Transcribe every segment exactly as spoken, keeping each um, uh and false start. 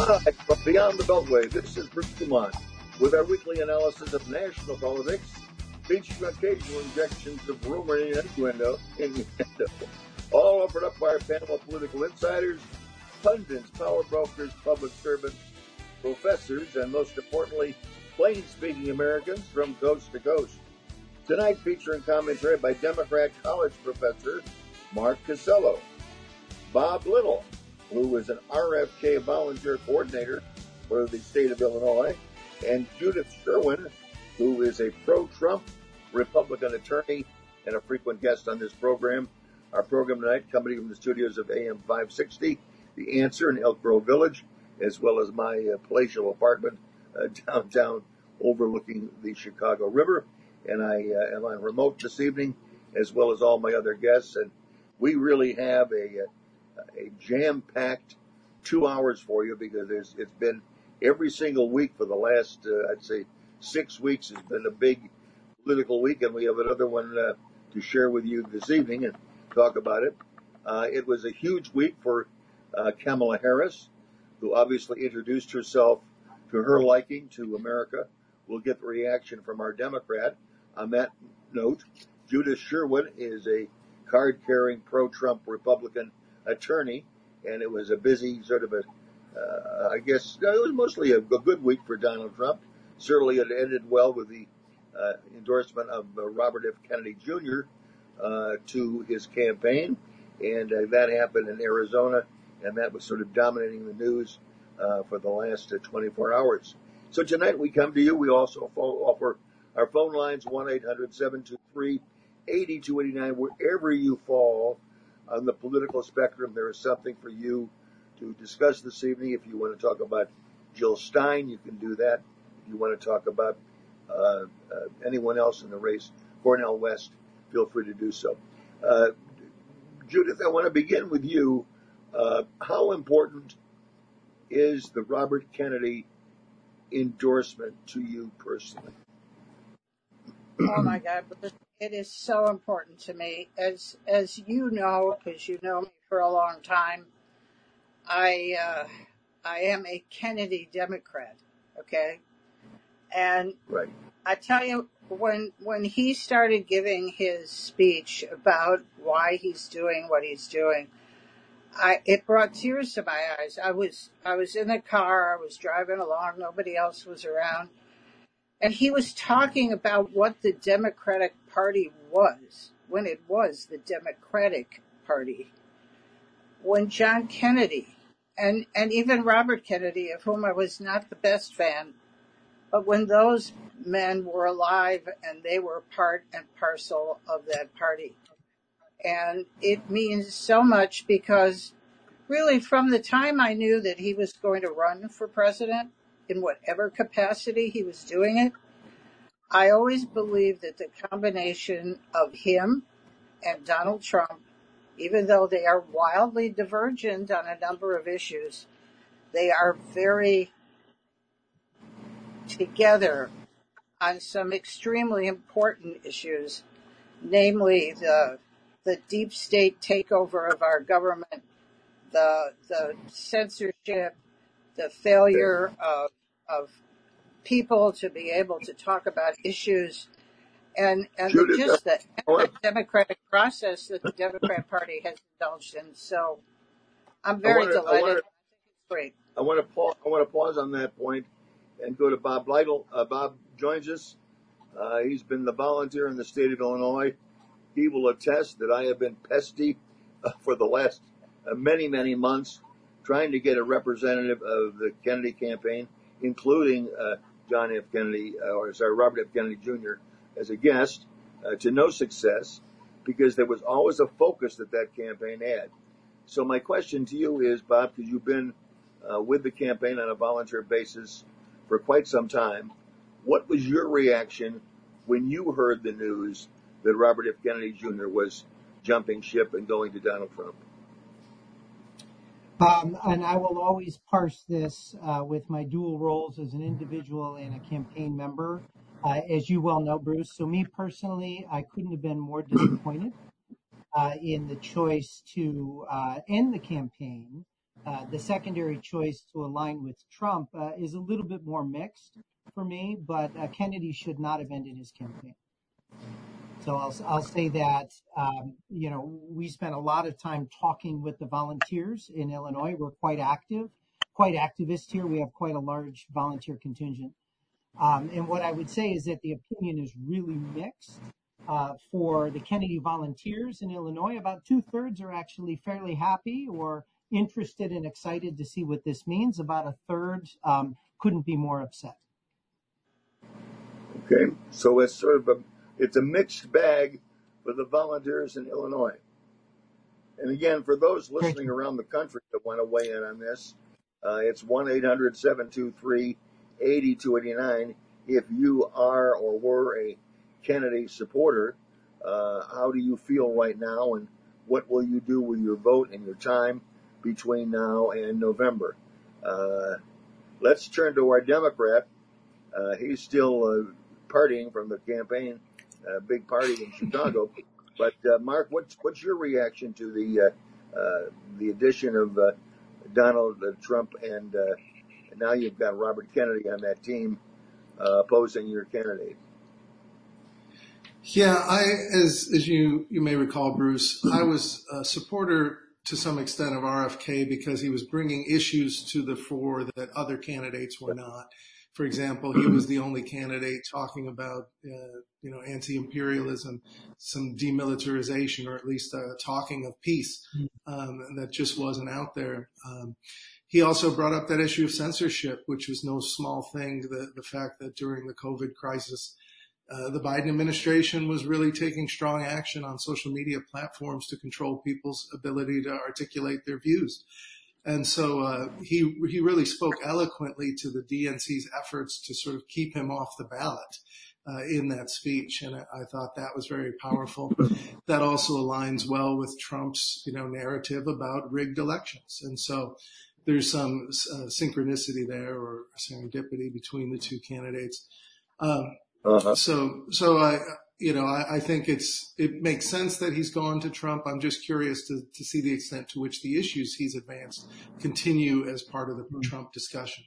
Live from beyond the Beltway, this is Bruce Dumont with our weekly analysis of national politics, featuring occasional injections of rumor and innuendo, innuendo, all offered up by our panel of political insiders, pundits, power brokers, public servants, professors, and most importantly, plain-speaking Americans from coast to coast. Tonight featuring commentary by Democrat college professor Mark Costello, Bob Little, who is an R F K volunteer coordinator for the state of Illinois, and Judith Sherwin, who is a pro-Trump Republican attorney and a frequent guest on this program. Our program tonight coming from the studios of A M five sixty, The Answer in Elk Grove Village, as well as my uh, palatial apartment uh, downtown overlooking the Chicago River. And I uh, am on remote this evening, as well as all my other guests. And we really have a, a jam-packed two hours for you because it's, it's been every single week for the last, uh, I'd say, six weeks has been a big political week, and we have another one uh, to share with you this evening and talk about it. Uh, it was a huge week for uh, Kamala Harris, who obviously introduced herself to her liking to America. We'll get the reaction from our Democrat. On that note, Judith Sherwood is a card-carrying pro-Trump Republican attorney, and it was a busy sort of a, uh, I guess, it was mostly a, a good week for Donald Trump. Certainly it ended well with the uh, endorsement of uh, Robert F. Kennedy Junior Uh, to his campaign, and uh, that happened in Arizona, and that was sort of dominating the news uh, for the last uh, twenty-four hours. So tonight we come to you. We also offer our phone lines, one eight hundred seven two three eight two eight nine. Wherever you fall on the political spectrum, there is something for you to discuss this evening. If you want to talk about Jill Stein, you can do that. If you want to talk about uh, uh, anyone else in the race, Cornel West, feel free to do so. Uh, Judith, I want to begin with you. Uh, how important is the Robert Kennedy endorsement to you personally? Oh my God, it is so important to me. As as you know, because you know me for a long time, I uh, I am a Kennedy Democrat. Okay, and right. I tell you, when when he started giving his speech about why he's doing what he's doing, I it brought tears to my eyes. I was I was in the car, I was driving along, nobody else was around, and he was talking about what the Democratic Party was when it was the Democratic Party. When John Kennedy and and even Robert Kennedy, of whom I was not the best fan, but when those men were alive and they were part and parcel of that party. And it means so much because really from the time I knew that he was going to run for president, in whatever capacity he was doing it, I always believed that the combination of him and Donald Trump, even though they are wildly divergent on a number of issues, they are very together on some extremely important issues, namely the the deep state takeover of our government, the the censorship, the failure of of people to be able to talk about issues, and and Judith, just the uh, democratic process that the Democrat Party has indulged in. So I'm I very want to, I delighted. want I to, think it's great. I want to pause, I want to pause on that point and go to Bob Lytle. Uh, Bob joins us. Uh, he's been the volunteer in the state of Illinois. He will attest that I have been pesty uh, for the last uh, many, many months trying to get a representative of the Kennedy campaign, including uh, John F. Kennedy, uh, or sorry, Robert F. Kennedy Junior as a guest, uh, to no success, because there was always a focus that that campaign had. So my question to you is, Bob, because you've been uh, with the campaign on a volunteer basis for quite some time, what was your reaction when you heard the news that Robert F. Kennedy Junior was jumping ship and going to Donald Trump? Um, and I will always parse this uh, with my dual roles as an individual and a campaign member, uh, as you well know, Bruce. So me personally, I couldn't have been more disappointed uh, in the choice to uh, end the campaign uh, the secondary choice to align with Trump uh, is a little bit more mixed for me, but uh, Kennedy should not have ended his campaign. So I'll, I'll say that, um, you know, we spent a lot of time talking with the volunteers in Illinois. We're quite active, quite activist here. We have quite a large volunteer contingent. Um, and what I would say is that the opinion is really mixed. Uh, for the Kennedy volunteers in Illinois, about two thirds are actually fairly happy or interested and excited to see what this means. About a third um, couldn't be more upset. Okay, so it's sort of a it's a mixed bag for the volunteers in Illinois. And again, for those listening around the country that want to weigh in on this, uh, it's one eight hundred seven two three eight two eight nine. If you are or were a Kennedy supporter, uh, how do you feel right now, and what will you do with your vote and your time between now and November? Uh, let's turn to our Democrat. Uh, he's still uh, partying from the campaign, uh, big party in Chicago. But uh, Mark, what's what's your reaction to the uh, uh, the addition of uh, Donald Trump, and, uh, and now you've got Robert Kennedy on that team uh, opposing your candidate? Yeah, I, as as you, you may recall, Bruce, I was a supporter to some extent of R F K because he was bringing issues to the fore that other candidates were not. For example, he was the only candidate talking about, uh, you know, anti-imperialism, some demilitarization, or at least uh, talking of peace um, that just wasn't out there. Um, he also brought up that issue of censorship, which was no small thing. The, the fact that during the COVID crisis, Uh, the Biden administration was really taking strong action on social media platforms to control people's ability to articulate their views. And so uh, he he really spoke eloquently to the D N C's efforts to sort of keep him off the ballot uh, in that speech. And I, I thought that was very powerful. That also aligns well with Trump's, you know, narrative about rigged elections. And so there's some uh, synchronicity there, or serendipity between the two candidates. Um, Uh-huh. So, so I, you know, I, I think it's, it makes sense that he's gone to Trump. I'm just curious to, to see the extent to which the issues he's advanced continue as part of the mm-hmm. Trump discussion.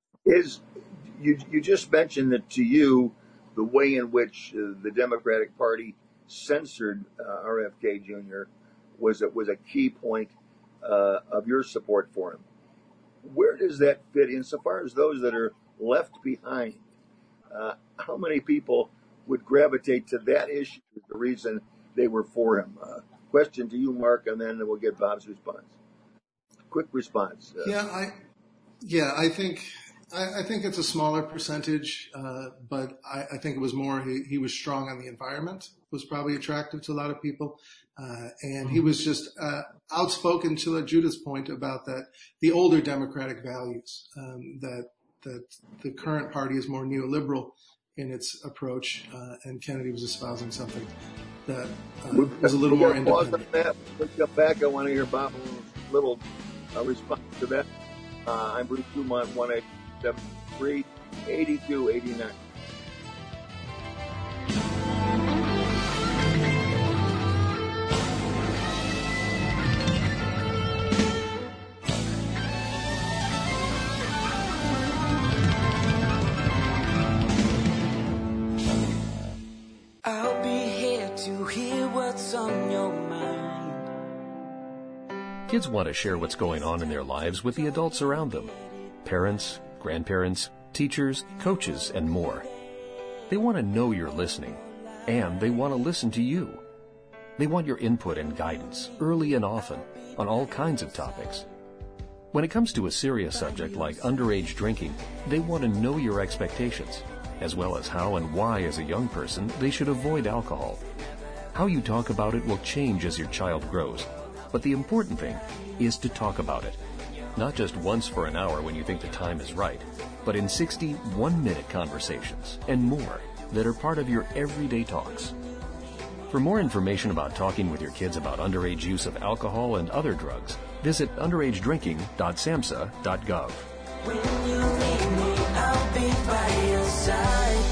Is, you, you just mentioned that to you, the way in which uh, the Democratic Party censored uh, R F K Junior was, was a key point uh, of your support for him. Where does that fit insofar as those that are left behind? Uh, how many people would gravitate to that issue as the reason they were for him? Uh, question to you, Mark, and then we'll get Bob's response. Quick response. Uh, yeah, I, yeah, I think, I, I think it's a smaller percentage, uh, but I, I think it was more he, he was strong on the environment, was probably attractive to a lot of people, uh, and he was just uh, outspoken to uh, Judith's point about that the older democratic values um, that. that the current party is more neoliberal in its approach, uh, and Kennedy was espousing something that uh, was a little more independent. That. When we come back, I want to hear Bob's little uh, response to that. Uh, I'm Bruce Dumont, one eight seven three eight two eight nine. Kids want to share what's going on in their lives with the adults around them. Parents, grandparents, teachers, coaches, and more. They want to know you're listening, and they want to listen to you. They want your input and guidance, early and often, on all kinds of topics. When it comes to a serious subject like underage drinking, they want to know your expectations, as well as how and why as a young person they should avoid alcohol. How you talk about it will change as your child grows. But the important thing is to talk about it. Not just once for an hour when you think the time is right, but in sixty one-minute conversations and more that are part of your everyday talks. For more information about talking with your kids about underage use of alcohol and other drugs, visit underage drinking dot samhsa dot gov. When you need me, I'll be by your side.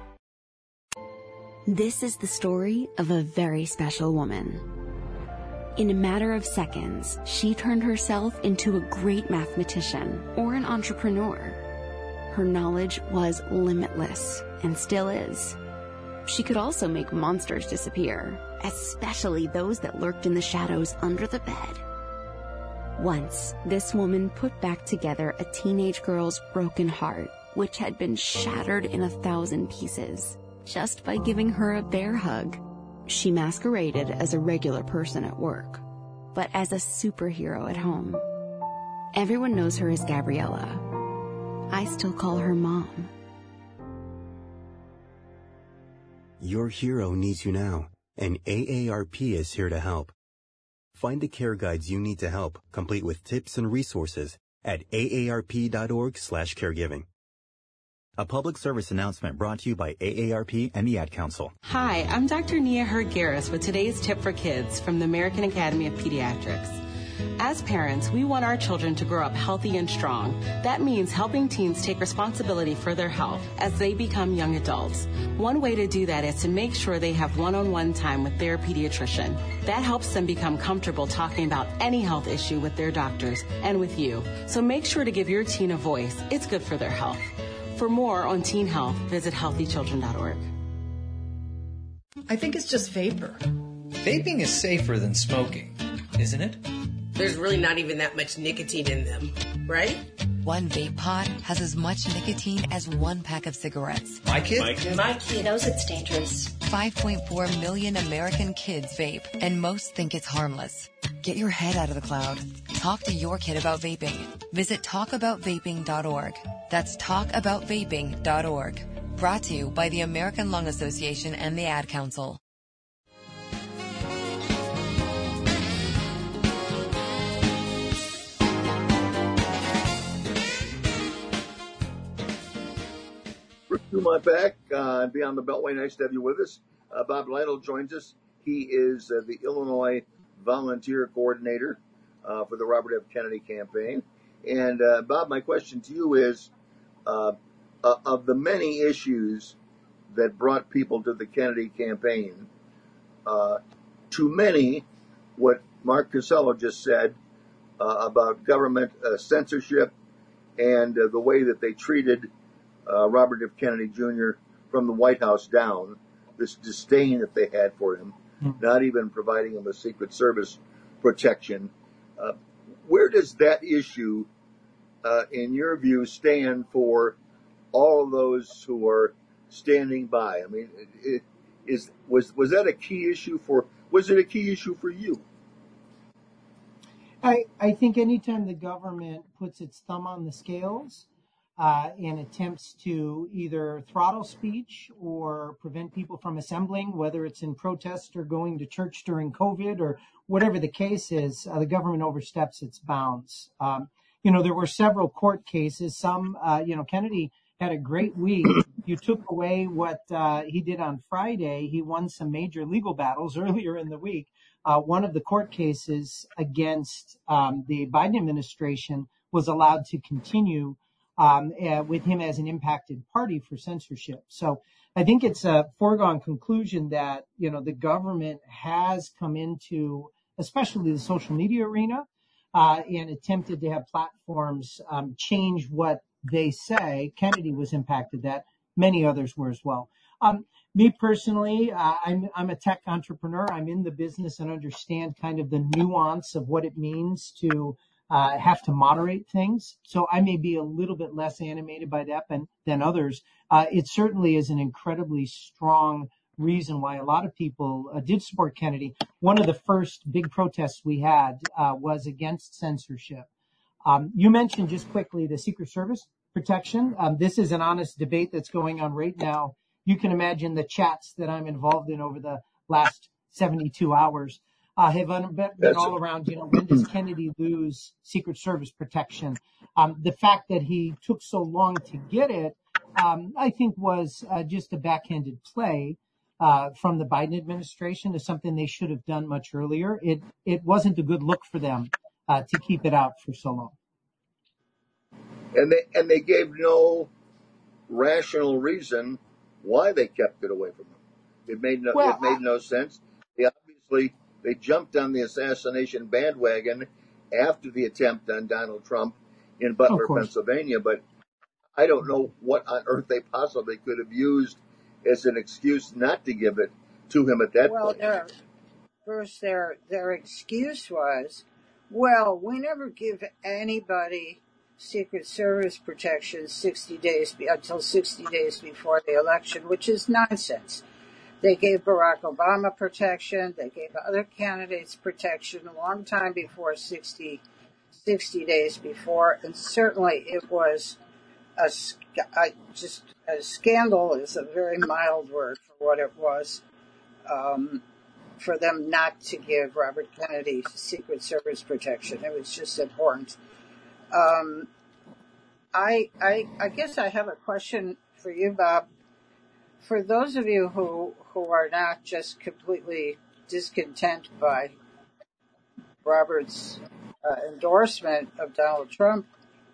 This is the story of a very special woman. In a matter of seconds, she turned herself into a great mathematician or an entrepreneur. Her knowledge was limitless and still is. She could also make monsters disappear, especially those that lurked in the shadows under the bed. Once, this woman put back together a teenage girl's broken heart, which had been shattered in a thousand pieces, just by giving her a bear hug. She masqueraded as a regular person at work, but as a superhero at home. Everyone knows her as Gabriella. I still call her Mom. Your hero needs you now, and A A R P is here to help. Find the care guides you need to help, complete with tips and resources at A A R P dot org slash caregiving. A public service announcement brought to you by A A R P and the Ad Council. Hi, I'm Doctor Nia Hurd-Garris with today's tip for kids from the American Academy of Pediatrics. As parents, we want our children to grow up healthy and strong. That means helping teens take responsibility for their health as they become young adults. One way to do that is to make sure they have one-on-one time with their pediatrician. That helps them become comfortable talking about any health issue with their doctors and with you. So make sure to give your teen a voice. It's good for their health. For more on teen health, visit healthy children dot org. I think it's just vapor. Vaping is safer than smoking, isn't it? There's really not even that much nicotine in them, right? One vape pod has as much nicotine as one pack of cigarettes. My kid? My kid, My kid knows it's dangerous. five point four million American kids vape, and most think it's harmless. Get your head out of the cloud. Talk to your kid about vaping. Visit talk about vaping dot org. That's talk about vaping dot org. Brought to you by the American Lung Association and the Ad Council. Bruce Dumont back uh, Beyond the Beltway. Nice to have you with us. Uh, Bob Lytle joins us. He is uh, the Illinois Volunteer Coordinator uh, for the Robert F. Kennedy campaign. And uh, Bob, my question to you is, uh, uh, of the many issues that brought people to the Kennedy campaign, uh, to many, what Mark Costello just said uh, about government uh, censorship and uh, the way that they treated uh, Robert F. Kennedy Junior from the White House down, this disdain that they had for him, mm-hmm. not even providing him a Secret Service protection. Uh, where does that issue, uh, in your view, stand for all of those who are standing by? I mean, it, is was was that a key issue for? Was it a key issue for you? I I think anytime the government puts its thumb on the scales uh, and attempts to either throttle speech or prevent people from assembling, whether it's in protest or going to church during COVID or whatever the case is, uh, the government oversteps its bounds. Um, you know, there were several court cases. Some, uh, you know, Kennedy had a great week. You took away what uh, he did on Friday. He won some major legal battles earlier in the week. Uh, one of the court cases against um, the Biden administration was allowed to continue um, uh, with him as an impacted party for censorship. So I think it's a foregone conclusion that, you know, the government has come into, especially the social media arena, uh, and attempted to have platforms um, change what they say. Kennedy was impacted that. Many others were as well. Um, me personally, uh, I'm, I'm a tech entrepreneur. I'm in the business and understand kind of the nuance of what it means to uh, have to moderate things. So I may be a little bit less animated by that than, than others. Uh, it certainly is an incredibly strong reason why a lot of people uh, did support Kennedy. One of the first big protests we had uh, was against censorship. Um, you mentioned just quickly the Secret Service protection. Um, this is an honest debate that's going on right now. You can imagine the chats that I'm involved in over the last seventy-two hours uh, have un- been all around, you know, when does Kennedy lose Secret Service protection? Um, the fact that he took so long to get it, um, I think was uh, just a backhanded play uh, from the Biden administration to something they should have done much earlier. It, it wasn't a good look for them uh, to keep it out for so long. And they and they gave no rational reason why they kept it away from them. It made no well, it made no sense. They obviously they jumped on the assassination bandwagon after the attempt on Donald Trump in Butler, Pennsylvania. But I don't know what on earth they possibly could have used as an excuse not to give it to him at that well, point. Their, first, their their excuse was, well, we never give anybody Secret Service protection sixty days until sixty days before the election, which is nonsense. They gave Barack Obama protection. They gave other candidates protection a long time before sixty, sixty days before, and certainly it was a, a just a scandal is a very mild word for what it was. Um, for them not to give Robert Kennedy Secret Service protection. It was just abhorrent. Um, I, I, I guess I have a question for you, Bob. For those of you who, who are not just completely discontent by Robert's uh, endorsement of Donald Trump,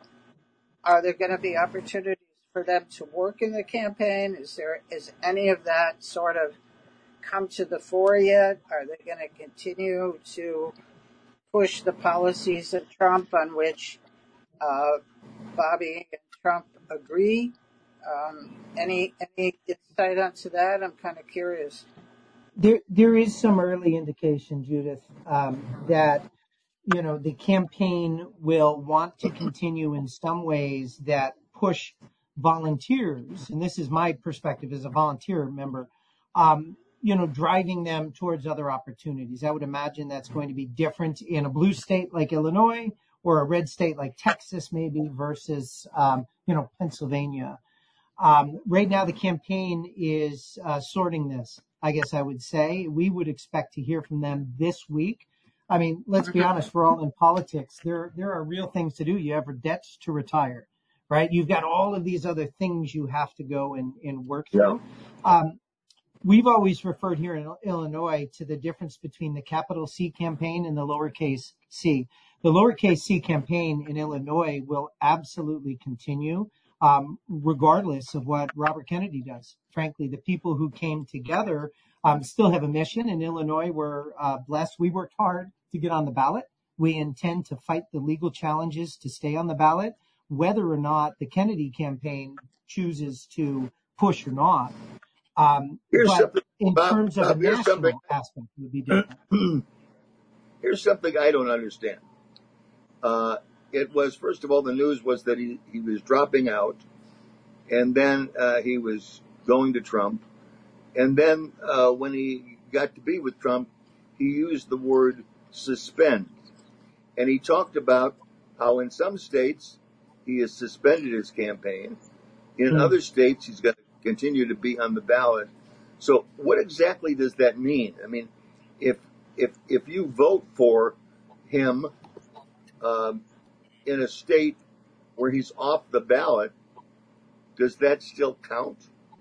are there going to be opportunities for them to work in the campaign? Is there is any of that sort of come to the fore yet? Are they going to continue to push the policies of Trump on which uh, Bobby and Trump agree? Um, any any insight onto that? I'm kind of curious. There there is some early indication, Judith, um, that you know the campaign will want to continue in some ways that push volunteers, and this is my perspective as a volunteer member. Um, you know, driving them towards other opportunities. I would imagine that's going to be different in a blue state like Illinois or a red state like Texas, maybe, versus, um, you know, Pennsylvania. Um, right now, the campaign is uh, sorting this, I guess I would say. We would expect to hear from them this week. I mean, let's be honest, we're all in politics. There, there are real things to do. You have debts to retire, right? You've got all of these other things you have to go and, and work through. Yeah. Um, We've always referred here in Illinois to the difference between the capital C campaign and the lowercase c. The lowercase c campaign in Illinois will absolutely continue, um, regardless of what Robert Kennedy does. Frankly, the people who came together um, still have a mission. In Illinois, we're uh, blessed. We worked hard to get on the ballot. We intend to fight the legal challenges to stay on the ballot, whether or not the Kennedy campaign chooses to push or not. Um, here's but in Bob, terms of Bob, a national aspect, it would be different. Here's something I don't understand. Uh, it was, first of all, the news was that he, he was dropping out, and then uh, he was going to Trump. And then uh, when he got to be with Trump, he used the word suspend. And he talked about how in some states he has suspended his campaign. In mm. other states, he's going to continue to be on the ballot. So what exactly does that mean? I mean, if if if you vote for him um, in a state where he's off the ballot, does that still count?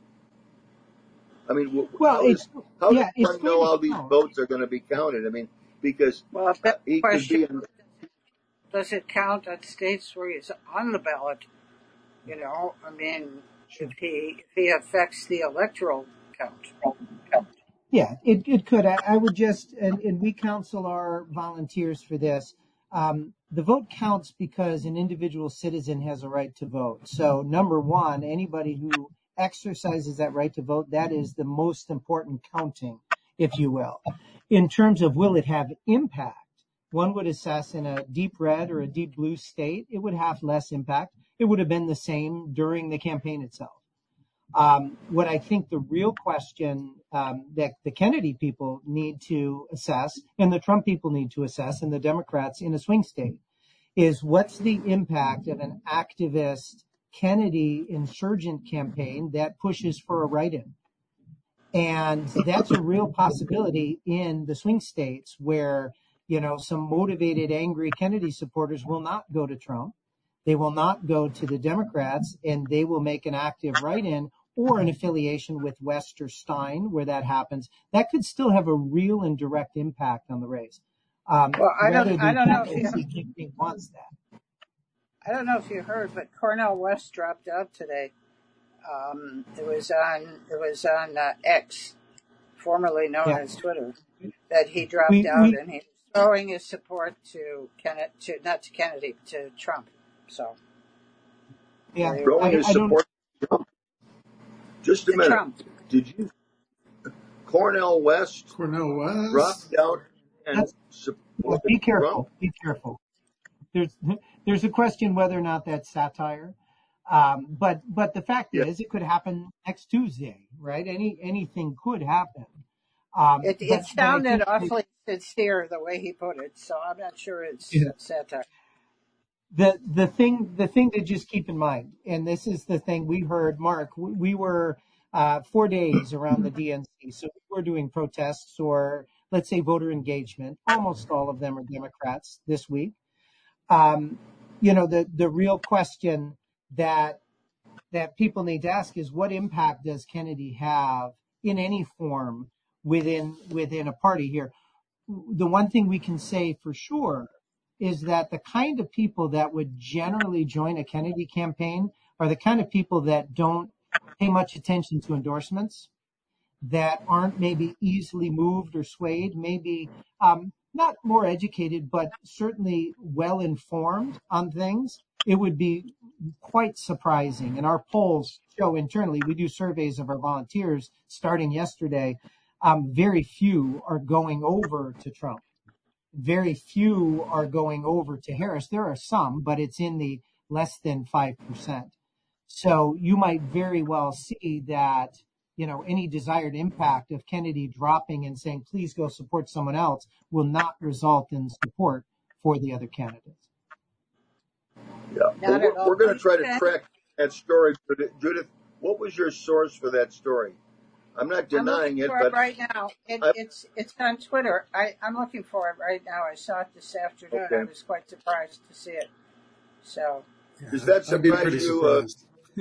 I mean, well, how does, how yeah, does one know how these count. votes are going to be counted? I mean, because well, uh, he could be in... Does it count at states where he's on the ballot? You know, I mean, if he if he affects the electoral count. Yeah, it, it could. I, I would just, and, and we counsel our volunteers for this. Um, the vote counts because an individual citizen has a right to vote. So number one, anybody who exercises that right to vote, that is the most important counting, if you will. In terms of will it have impact, one would assess in a deep red or a deep blue state, it would have less impact. It would have been the same during the campaign itself. Um, what I think the real question um, that the Kennedy people need to assess and the Trump people need to assess and the Democrats in a swing state is what's the impact of an activist Kennedy insurgent campaign that pushes for a write-in. And that's a real possibility in the swing states where, you know, some motivated, angry Kennedy supporters will not go to Trump. They will not go to the Democrats, and they will make an active write-in or an affiliation with West or Stein where that happens. That could still have a real and direct impact on the race. Um, well, I don't, I don't know if he wants that. I don't know if you heard, but Cornel West dropped out today. Um, it was on, it was on uh, X, formerly known yeah. as Twitter. that he dropped we, out we, and he's throwing his support to Kennedy, to not to Kennedy, to Trump. So, yeah, Throwing I, his I don't. support to Trump. Just a to minute. Trump. Did you Cornel West Cornel West dropped out and Well, supported be careful. Trump? Be careful. There's there's a question whether or not that's satire. Um, but but the fact Yeah. is, it could happen next Tuesday, right? Any anything could happen. Um, It, but, it but I sounded think awfully sincere the way he put it, so I'm not sure it's yeah. satire. the the thing the thing to just keep in mind, and this is the thing we heard, Mark. We, we were uh, four days around the D N C, so we were doing protests or let's say voter engagement. Almost all of them are Democrats this week. Um, you know, the the real question that that people need to ask is what impact does Kennedy have in any form within within a party here? The one thing we can say for sure is that the kind of people that would generally join a Kennedy campaign are the kind of people that don't pay much attention to endorsements, that aren't maybe easily moved or swayed, maybe um, not more educated, but certainly well informed on things. It would be quite surprising. And our polls show internally, we do surveys of our volunteers starting yesterday. Um, very few are going over to Trump. Very few are going over to Harris. There are some, but it's in the less than five percent. So you might very well see that, you know, any desired impact of Kennedy dropping and saying, please go support someone else will not result in support for the other candidates. Yeah. Well, we're we're going to try to track that story. Judith, Judith, what was your source for that story? I'm not denying I'm it, for but it right now. It, I, it's it's on Twitter. I, I'm looking for it right now. I saw it this afternoon. okay. I was quite surprised to see it. So, does that surprise you? Uh,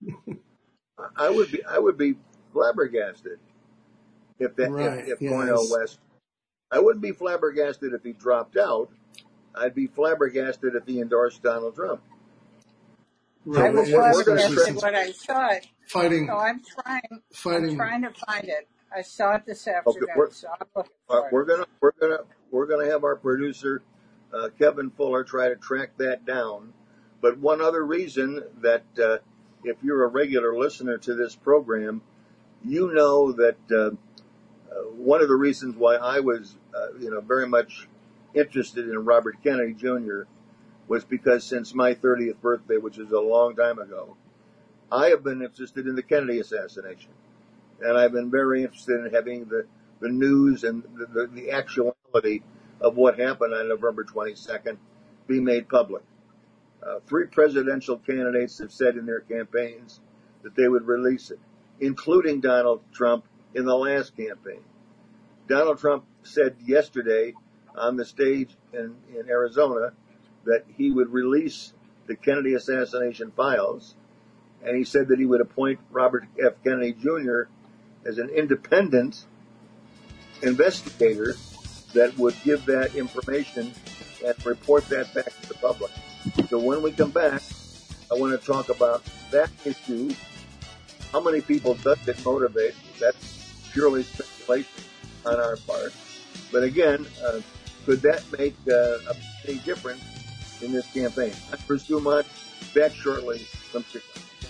I would be I would be flabbergasted if that right, if, if yes. Cornel West. I wouldn't be flabbergasted if he dropped out. I'd be flabbergasted if he endorsed Donald Trump. Right. I was flabbergasted when I saw it. Fighting. So I'm trying. Fighting. I'm trying to find it. I saw it this afternoon, Okay, we're, so I'm looking uh, for it. we're gonna we're gonna we're gonna have our producer uh, Kevin Fuller try to track that down. But one other reason that uh, if you're a regular listener to this program, you know that uh, uh, one of the reasons why I was uh, you know very much interested in Robert Kennedy Junior was because since my thirtieth birthday, which is a long time ago, I have been interested in the Kennedy assassination. And I've been very interested in having the, the news and the, the, the actuality of what happened on November twenty-second be made public. Uh, three presidential candidates have said in their campaigns that they would release it, including Donald Trump in the last campaign. Donald Trump said yesterday on the stage in, in Arizona that he would release the Kennedy assassination files, and he said that he would appoint Robert F. Kennedy Junior as an independent investigator that would give that information and report that back to the public. So when we come back, I want to talk about that issue. How many people does it motivate? That's purely speculation on our part. But again, uh, could that make uh, a difference in this campaign? I'm Bruce Dumont, back shortly from Chicago.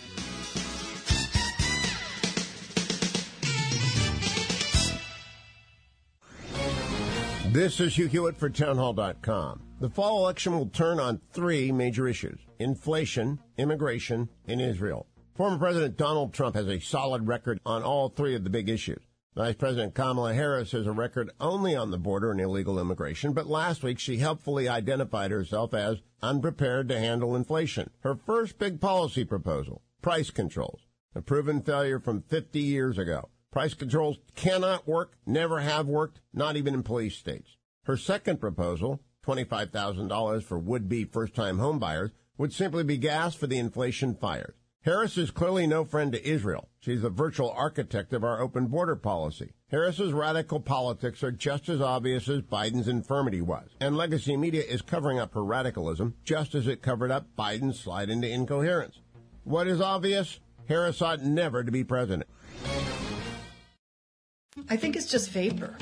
This is Hugh Hewitt for townhall dot com. The fall election will turn on three major issues: inflation, immigration, and Israel. Former President Donald Trump has a solid record on all three of the big issues. Vice President Kamala Harris has a record only on the border and illegal immigration, but last week she helpfully identified herself as unprepared to handle inflation. Her first big policy proposal, price controls, a proven failure from fifty years ago. Price controls cannot work, never have worked, not even in police states. Her second proposal, twenty-five thousand dollars for would-be first-time homebuyers, would simply be gas for the inflation fires. Harris is clearly no friend to Israel. She's the virtual architect of our open border policy. Harris's radical politics are just as obvious as Biden's infirmity was, and legacy media is covering up her radicalism just as it covered up Biden's slide into incoherence. What is obvious? Harris ought never to be president. I think it's just vapor.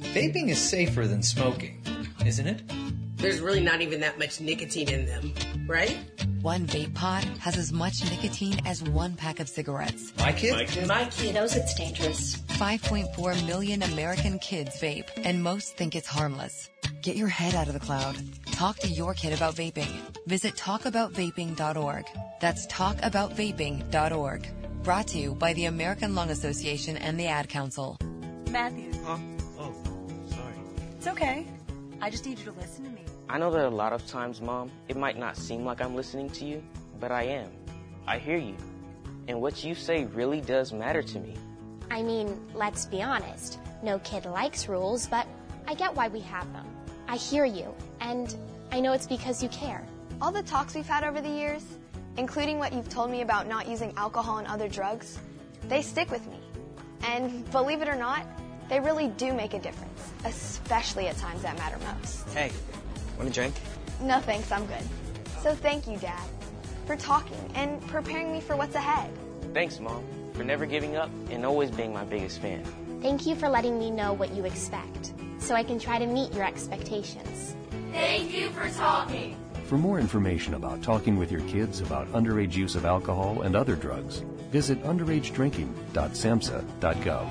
Vaping is safer than smoking, isn't it? There's really not even that much nicotine in them, right? One vape pod has as much nicotine as one pack of cigarettes. My kid? My kid, My kid knows it's dangerous. five point four million American kids vape, and most think it's harmless. Get your head out of the cloud. Talk to your kid about vaping. Visit talk about vaping dot org. That's talk about vaping dot org. Brought to you by the American Lung Association and the Ad Council. Matthew. Huh? Oh, sorry. It's okay. I just need you to listen to me. I know that a lot of times, Mom, it might not seem like I'm listening to you, but I am. I hear you. And what you say really does matter to me. I mean, let's be honest. No kid likes rules, but I get why we have them. I hear you, and I know it's because you care. All the talks we've had over the years, including what you've told me about not using alcohol and other drugs, they stick with me. And believe it or not, they really do make a difference, especially at times that matter most. Hey, want a drink? No thanks, I'm good. So thank you, Dad, for talking and preparing me for what's ahead. Thanks, Mom, for never giving up and always being my biggest fan. Thank you for letting me know what you expect, so I can try to meet your expectations. Thank you for talking. For more information about talking with your kids about underage use of alcohol and other drugs, visit underage drinking dot samhsa dot gov.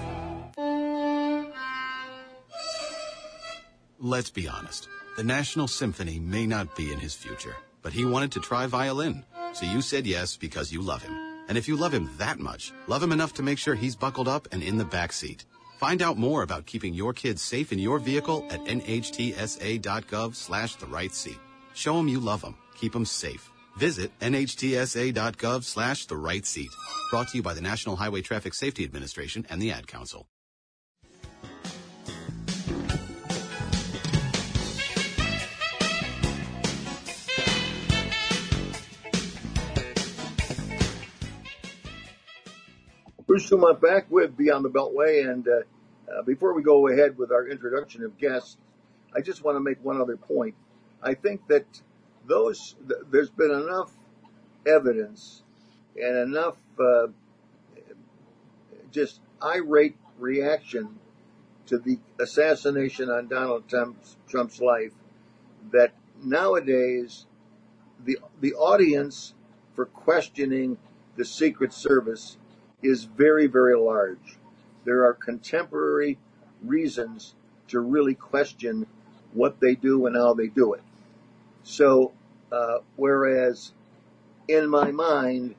Let's be honest. The National Symphony may not be in his future, but he wanted to try violin. So you said yes because you love him. And if you love him that much, love him enough to make sure he's buckled up and in the back seat. Find out more about keeping your kids safe in your vehicle at N H T S A dot gov slash the right seat. Show them you love them. Keep them safe. Visit N H T S A dot gov slash the right seat. Brought to you by the National Highway Traffic Safety Administration and the Ad Council. Bruce Dumont back with Beyond the Beltway, and uh, uh, before we go ahead with our introduction of guests, I just want to make one other point. I think that those th- there's been enough evidence and enough uh, just irate reaction to the assassination on Donald Trump's, Trump's life that nowadays the the audience for questioning the Secret Service is very, very large. There are contemporary reasons to really question what they do and how they do it. So, uh, whereas in my mind,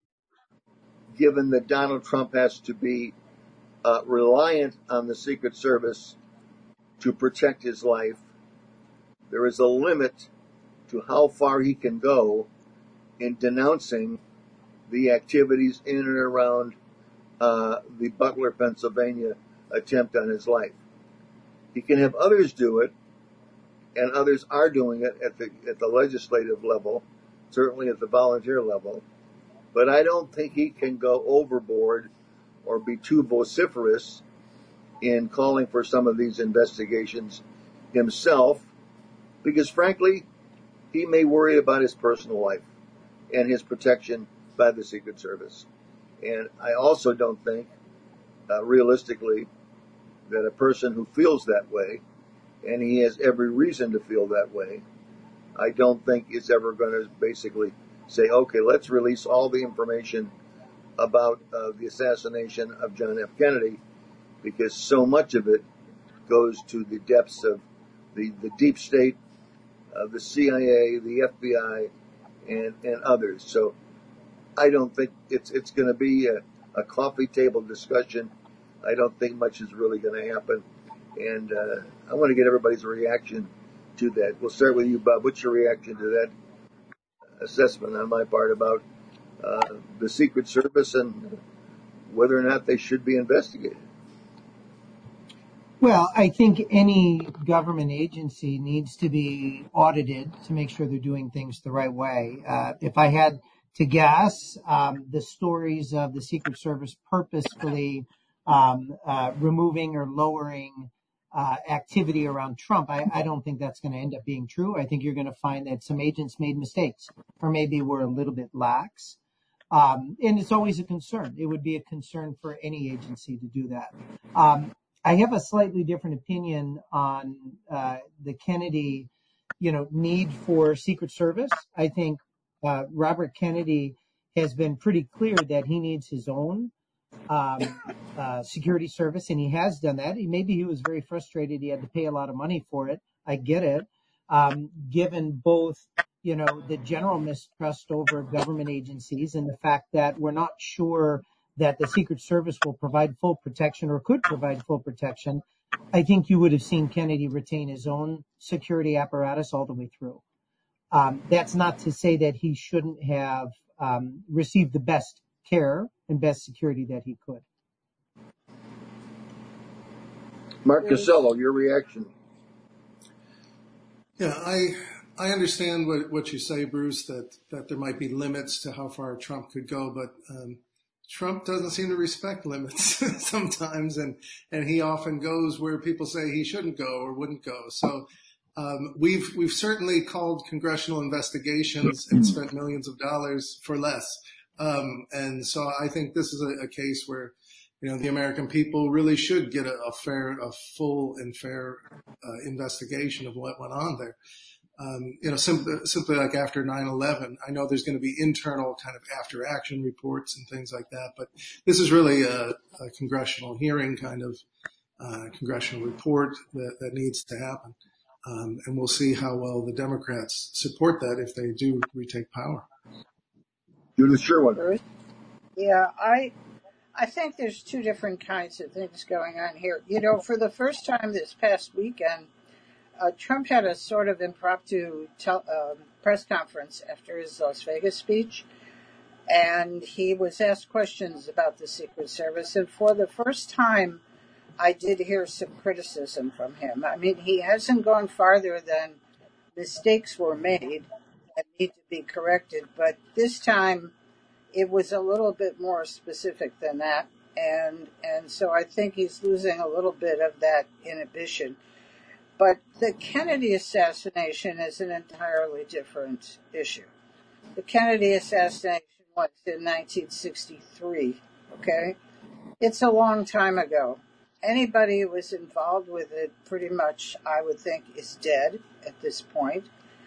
given that Donald Trump has to be uh, reliant on the Secret Service to protect his life, there is a limit to how far he can go in denouncing the activities in and around uh, the Butler, Pennsylvania attempt on his life. He can have others do it, and others are doing it at the at the legislative level, certainly at the volunteer level. But I don't think he can go overboard or be too vociferous in calling for some of these investigations himself, because frankly, he may worry about his personal life and his protection by the Secret Service. And I also don't think, uh, realistically, that a person who feels that way, and he has every reason to feel that way, I don't think is ever going to basically say, okay, let's release all the information about uh, the assassination of John F. Kennedy, because so much of it goes to the depths of the, the deep state, uh, the C I A, the F B I, and, and others. So I don't think it's it's going to be a, a coffee table discussion. I don't think much is really going to happen. And uh, I want to get everybody's reaction to that. We'll start with you, Bob. What's your reaction to that assessment on my part about uh, the Secret Service and whether or not they should be investigated? Well, I think any government agency needs to be audited to make sure they're doing things the right way. Uh, if I had to guess, um, the stories of the Secret Service purposefully um, uh, removing or lowering uh, activity around Trump, I, I don't think that's going to end up being true. I think you're going to find that some agents made mistakes or maybe were a little bit lax. Um, and it's always a concern. It would be a concern for any agency to do that. Um, I have a slightly different opinion on uh, the Kennedy, you know, need for Secret Service. I think uh, Robert Kennedy has been pretty clear that he needs his own um, uh, security service, and he has done that. He, maybe he was very frustrated. He had to pay a lot of money for it. I get it. Um, given both, you know, the general mistrust over government agencies and the fact that we're not sure that the Secret Service will provide full protection or could provide full protection, I think you would have seen Kennedy retain his own security apparatus all the way through. Um, that's not to say that he shouldn't have um, received the best care and best security that he could. Mark Cassello, your reaction? Yeah, I I understand what, what you say, Bruce, that, that there might be limits to how far Trump could go, but um, Trump doesn't seem to respect limits sometimes, and, and he often goes where people say he shouldn't go or wouldn't go. So um, we've we've certainly called congressional investigations and spent millions of dollars for less. Um, and so I think this is a, a case where, you know, the American people really should get a, a fair, a full and fair uh, investigation of what went on there. Um, you know, simply, simply like after nine eleven, I know there's going to be internal kind of after action reports and things like that, but this is really a, a congressional hearing kind of uh, congressional report that, that needs to happen. Um, and we'll see how well the Democrats support that if they do retake power. Judith Sherwin. Yeah, I I think there's two different kinds of things going on here. You know, for the first time this past weekend, uh, Trump had a sort of impromptu tel- uh, press conference after his Las Vegas speech, and he was asked questions about the Secret Service. And for the first time, I did hear some criticism from him. I mean, he hasn't gone farther than mistakes were made and need to be corrected, but this time it was a little bit more specific than that, and and so I think he's losing a little bit of that inhibition. But the Kennedy assassination is an entirely different issue. The Kennedy assassination was in nineteen sixty-three, okay? It's a long time ago. Anybody who was involved with it pretty much, I would think, is dead at this point.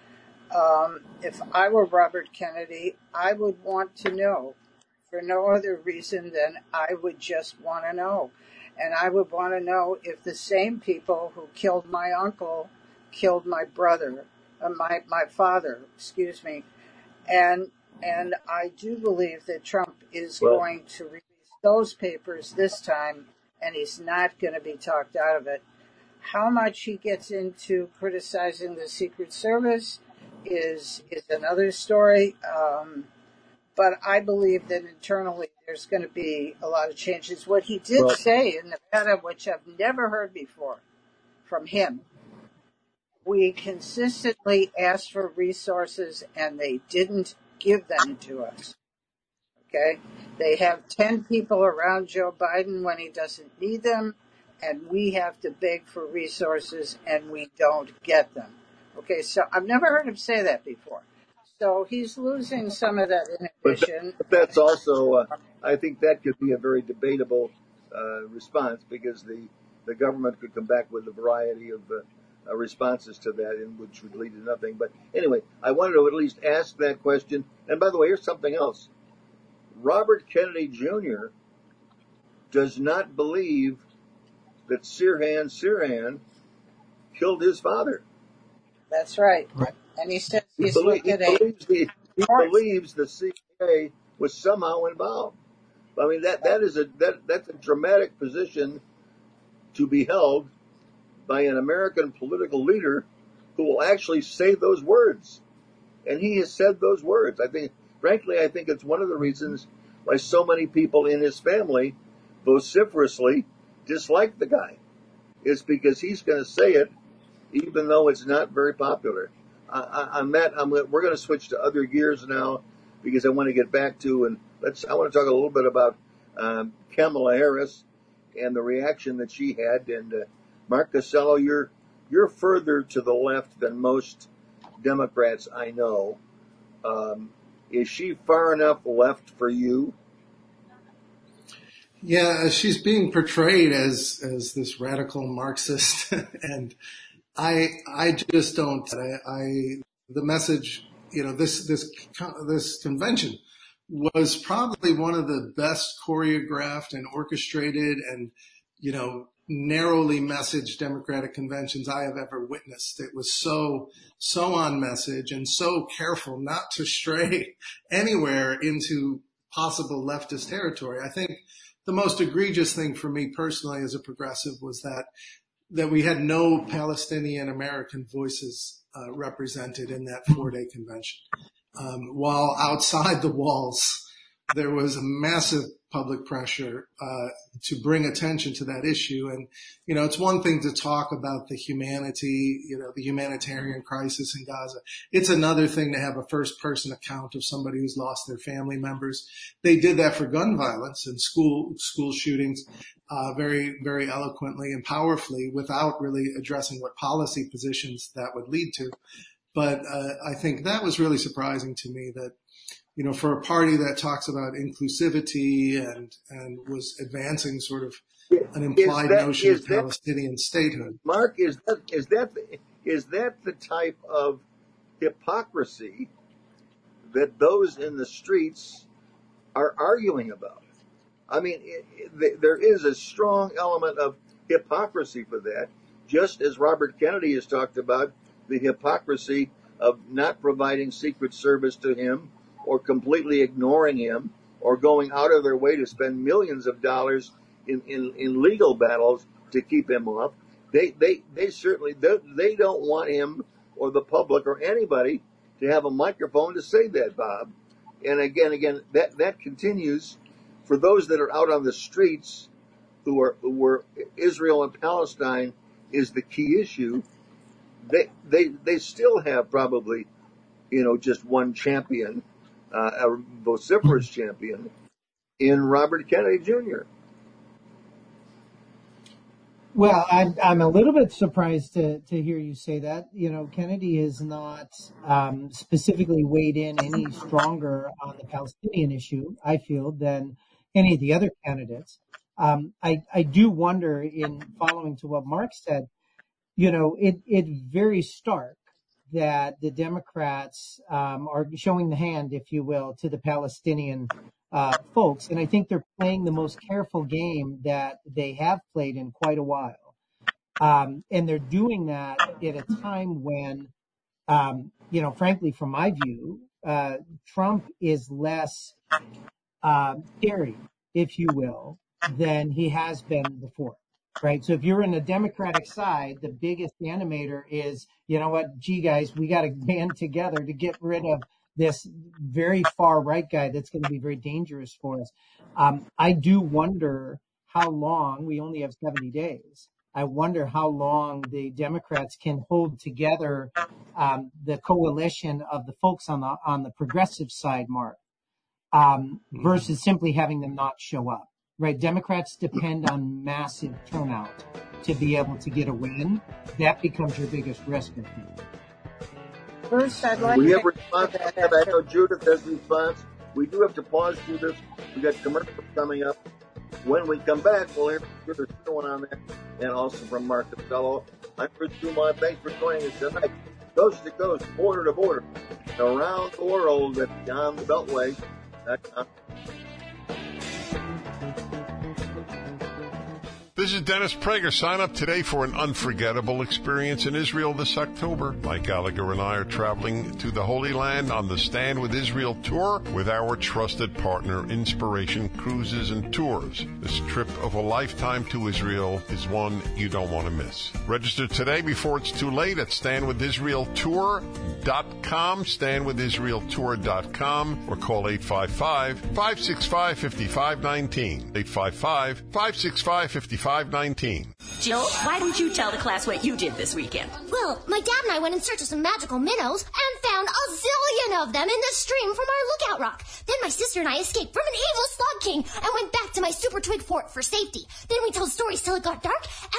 Um, if I were Robert Kennedy, I would want to know for no other reason than I would just want to know. And I would want to know if the same people who killed my uncle killed my brother, uh, my, my father, excuse me. And, and I do believe that Trump is well, going to release those papers this time, and he's not going to be talked out of it. How much he gets into criticizing the Secret Service is is another story, um, but I believe that internally there's going to be a lot of changes. What he did well, say in Nevada, which I've never heard before from him, we consistently asked for resources and they didn't give them to us. Okay? They have ten people around Joe Biden when he doesn't need them, and we have to beg for resources and we don't get them. Okay, so I've never heard him say that before. So he's losing some of that inhibition. But, that, but that's also, uh, I think that could be a very debatable uh, response, because the, the government could come back with a variety of uh, uh, responses to that, in which would lead to nothing. But anyway, I wanted to at least ask that question. And by the way, here's something else. Robert Kennedy Junior does not believe that Sirhan Sirhan killed his father. That's right. right. And he says he's he, looking he, at believes the, he believes the C I A was somehow involved. I mean, that, that is a that that's a dramatic position to be held by an American political leader who will actually say those words. And he has said those words. I think, frankly, I think it's one of the reasons why so many people in his family vociferously dislike the guy. Is because he's going to say it, even though it's not very popular. I, I, I'm Matt. I'm, we're going to switch to other gears now, because I want to get back to and let's. I want to talk a little bit about um, Kamala Harris and the reaction that she had. And uh, Mark Cassello, you're you're further to the left than most Democrats I know. Um, is she far enough left for you? Yeah, she's being portrayed as as this radical Marxist, and I I just don't. I, I the message, you know, this this this convention was probably one of the best choreographed and orchestrated and, you know, narrowly messaged Democratic conventions I have ever witnessed. It was so, so on message and so careful not to stray anywhere into possible leftist territory. I think the most egregious thing for me personally as a progressive was that that we had no Palestinian American voices uh, represented in that four-day convention. Um, while outside the walls, there was a massive public pressure uh, to bring attention to that issue. And, you know, it's one thing to talk about the humanity, you know, the humanitarian crisis in Gaza. It's another thing to have a first-person account of somebody who's lost their family members. They did that for gun violence and school school shootings uh, very, very eloquently and powerfully without really addressing what policy positions that would lead to. But uh, I think that was really surprising to me that, you know, for a party that talks about inclusivity and and was advancing sort of an implied that, notion of that, Palestinian statehood. Mark, is that is that is that the type of hypocrisy that those in the streets are arguing about? I mean, it, it, there is a strong element of hypocrisy for that, just as Robert Kennedy has talked about the hypocrisy of not providing Secret Service to him or completely ignoring him or going out of their way to spend millions of dollars in, in, in legal battles to keep him off. They, they, they certainly, they, they don't want him or the public or anybody to have a microphone to say that, Bob. And again, again, that, that continues for those that are out on the streets who are, who are Israel and Palestine is the key issue. They, they, they still have probably, you know, just one champion, uh, a vociferous champion in Robert Kennedy Junior Well, I'm, I'm a little bit surprised to, to hear you say that. You know, Kennedy has not um, specifically weighed in any stronger on the Palestinian issue, I feel, than any of the other candidates. Um, I, I do wonder, in following to what Mark said, you know, it, it's very stark that the Democrats um, are showing the hand, if you will, to the Palestinian uh, folks. And I think they're playing the most careful game that they have played in quite a while. Um, and they're doing that at a time when, um, you know, frankly, from my view, uh, Trump is less uh, scary, if you will, than he has been before. Right. So if you're in the Democratic side, the biggest animator is, you know what, gee, guys, we got to band together to get rid of this very far right guy that's going to be very dangerous for us. Um, I do wonder how long, we only have seventy days. I wonder how long the Democrats can hold together um, the coalition of the folks on the on the progressive side, Mark, um, versus simply having them not show up. Right, Democrats depend on massive turnout to be able to get a win. That becomes your biggest risk, I think. First, I'd like we to have response. that I know Judith has response. We do have to pause, Judith. We got commercials coming up. When we come back, we'll hear from Judith Stone on that, and also from Mark Costello. I'm Chris Dumont. Thanks for joining us tonight. Coast to coast, border to border, around the world at beyond the beltway dot com. This is Dennis Prager. Sign up today for an unforgettable experience in Israel this October. Mike Gallagher and I are traveling to the Holy Land on the Stand with Israel tour with our trusted partner, Inspiration Cruises and Tours. This trip of a lifetime to Israel is one you don't want to miss. Register today before it's too late at stand with israel tour dot com, stand with israel tour dot com, or call eight five five, five six five, five five one nine, eight five five, five six five, five five one nine. Jill, why don't you tell the class what you did this weekend? Well, my dad and I went in search of some magical minnows and found a zillion of them in the stream from our lookout rock. Then my sister and I escaped from an evil slug king and went back to my super twig fort for safety. Then we told stories till it got dark, and the big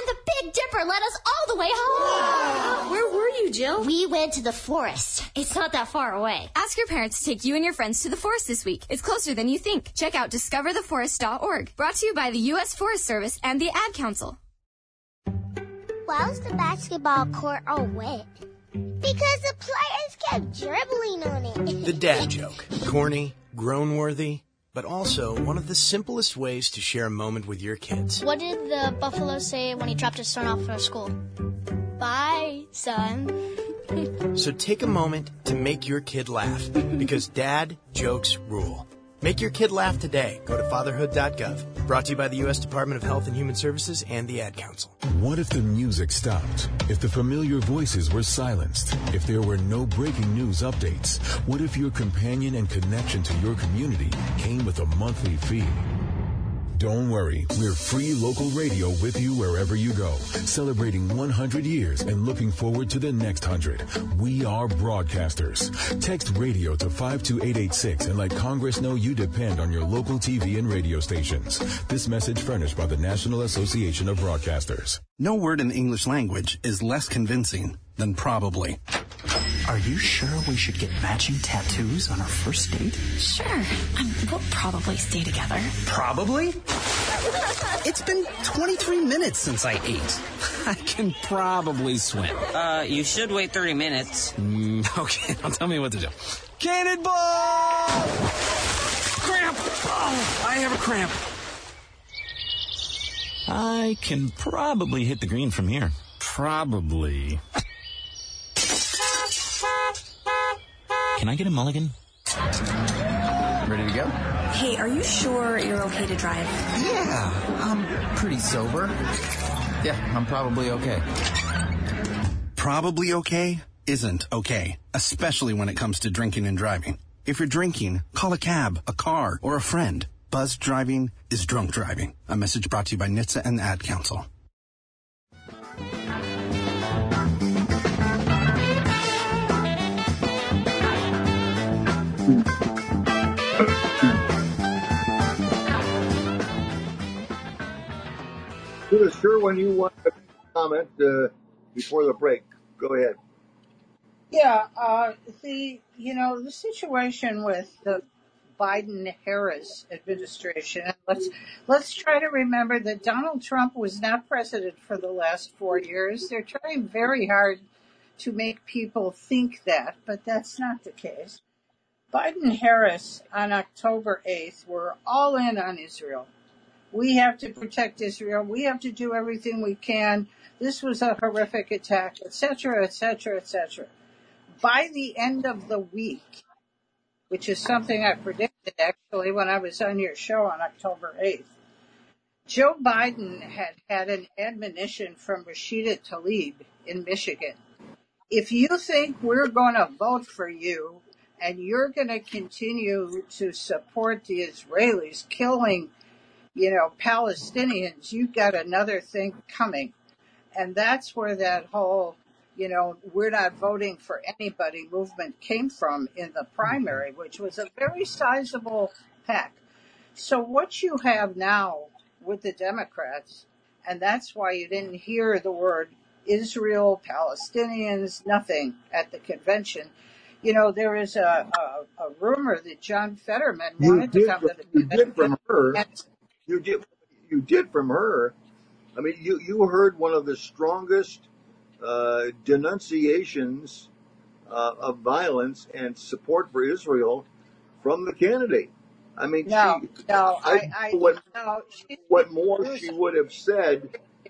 Big Dipper led us all the way home. Where were you, Jill? We went to the forest. It's not that far away. Ask your parents to take you and your friends to the forest this week. It's closer than you think. Check out discover the forest dot org. Brought to you by the U S Forest Service and the Ad Council. Why was the basketball court all wet? Because the players kept dribbling on it. The dad joke. Corny, groan-worthy, but also one of the simplest ways to share a moment with your kids. What did the buffalo say when he dropped his son off for school? Bye, son. So take a moment to make your kid laugh, because dad jokes rule. Make your kid laugh today. Go to fatherhood dot gov. Brought to you by the U S Department of Health and Human Services and the Ad Council. What if the music stopped? If the familiar voices were silenced? If there were no breaking news updates? What if your companion and connection to your community came with a monthly fee? Don't worry, we're free local radio with you wherever you go, celebrating one hundred years and looking forward to the next one hundred. We are broadcasters. Text radio to five two eight eight six and let Congress know you depend on your local T V and radio stations. This message furnished by the National Association of Broadcasters. No word in the English language is less convincing than probably. Are you sure we should get matching tattoos on our first date? Sure. Um, we'll probably stay together. Probably? It's been twenty-three minutes since I ate. I can probably swim. Uh, you should wait thirty minutes. Mm, okay, now tell me what to do. Cannonball! Cramp! Oh, I have a cramp. I can probably hit the green from here. Probably. Can I get a mulligan? Ready to go? Hey, are you sure you're okay to drive? Yeah, I'm pretty sober. Yeah, I'm probably okay. Probably okay isn't okay, especially when it comes to drinking and driving. If you're drinking, call a cab, a car, or a friend. Buzzed driving is drunk driving. A message brought to you by N H T S A and the Ad Council. Sure, when you want to comment uh, before the break, go ahead. Yeah, uh, the you know the situation with the Biden-Harris administration. Let's let's try to remember that Donald Trump was not president for the last four years. They're trying very hard to make people think that, but that's not the case. Biden-Harris on October eighth were all in on Israel. We have to protect Israel. We have to do everything we can. This was a horrific attack, et cetera, et cetera, et cetera. By the end of the week, which is something I predicted actually when I was on your show on October eighth, Joe Biden had had an admonition from Rashida Tlaib in Michigan. If you think we're going to vote for you and you're going to continue to support the Israelis killing you know, Palestinians, you've got another thing coming. And that's where that whole, you know, we're not voting for anybody movement came from in the primary, which was a very sizable pack. So what you have now with the Democrats, and that's why you didn't hear the word Israel, Palestinians, nothing at the convention. You know, there is a, a, a rumor that John Fetterman wanted to come to the convention. You did from her. You did, you did from her. I mean, you, you heard one of the strongest uh, denunciations uh, of violence and support for Israel from the candidate. I mean, no, she, no, I, I, I what, no, she, what more she would have said.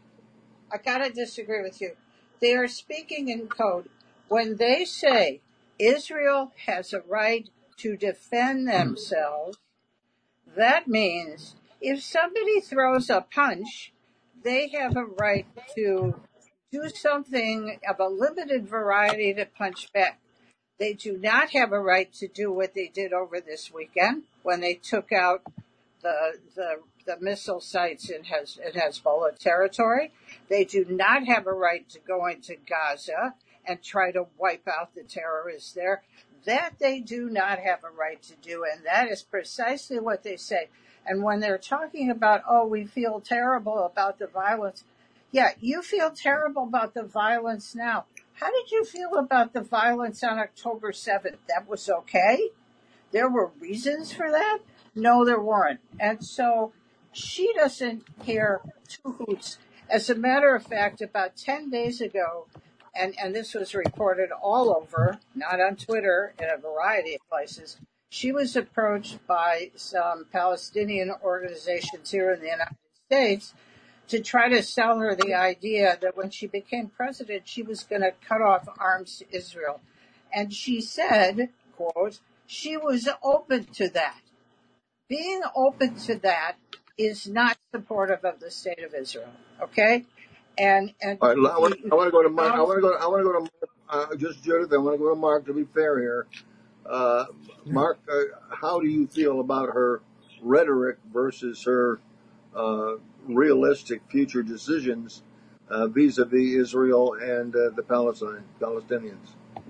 I gotta disagree with you. They are speaking in code when they say Israel has a right to defend themselves. That means if somebody throws a punch, they have a right to do something of a limited variety to punch back. They do not have a right to do what they did over this weekend when they took out the the, the missile sites in, Hez, in Hezbollah territory. They do not have a right to go into Gaza and try to wipe out the terrorists there. That they do not have a right to do, and that is precisely what they say. And when they're talking about, oh, we feel terrible about the violence, Yeah, you feel terrible about the violence now. How did you feel about the violence on October seventh? That was okay? There were reasons for that? No, there weren't. And so she doesn't care two hoots. As a matter of fact, about ten days ago, and, and this was reported all over, not on Twitter, in a variety of places, she was approached by some Palestinian organizations here in the United States to try to sell her the idea that when she became president, she was going to cut off arms to Israel. And she said, quote, she was open to that. Being open to that is not supportive of the state of Israel. Okay? And, and all right, I want, I want to go to Mark. I want to go. I want to go to Mark, uh, just Judith. I want to go to Mark to be fair here. Uh, Mark, uh, how do you feel about her rhetoric versus her uh, realistic future decisions uh, vis-a-vis Israel and uh, the Palestine Palestinians?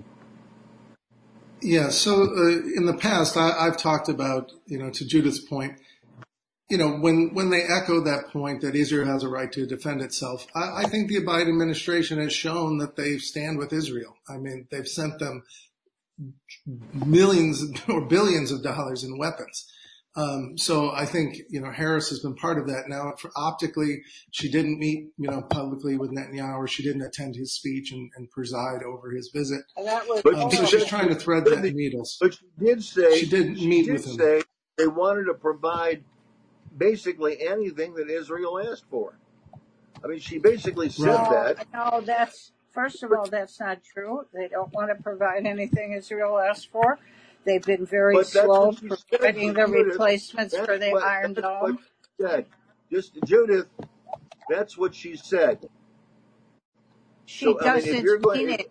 Yeah. So uh, in the past, I, I've talked about, you know, to Judith's point, you know, when when they echo that point that Israel has a right to defend itself, I, I think the Biden administration has shown that they stand with Israel. I mean, they've sent them millions or billions of dollars in weapons. Um, so I think, you know, Harris has been part of that. Now, for optically, she didn't meet, you know, publicly with Netanyahu, or she didn't attend his speech and, and preside over his visit. And that was um, so she's trying to thread that needles. But she did say she did she meet did with him. Say they wanted to provide basically anything that Israel asked for. I mean, she basically said no, that. No, that's first of all, that's not true. They don't want to provide anything Israel asked for. They've been very slow providing the replacements for the Iron Dome. That's what she said. Just Judith, that's what she said. She so, doesn't I mean, if mean it.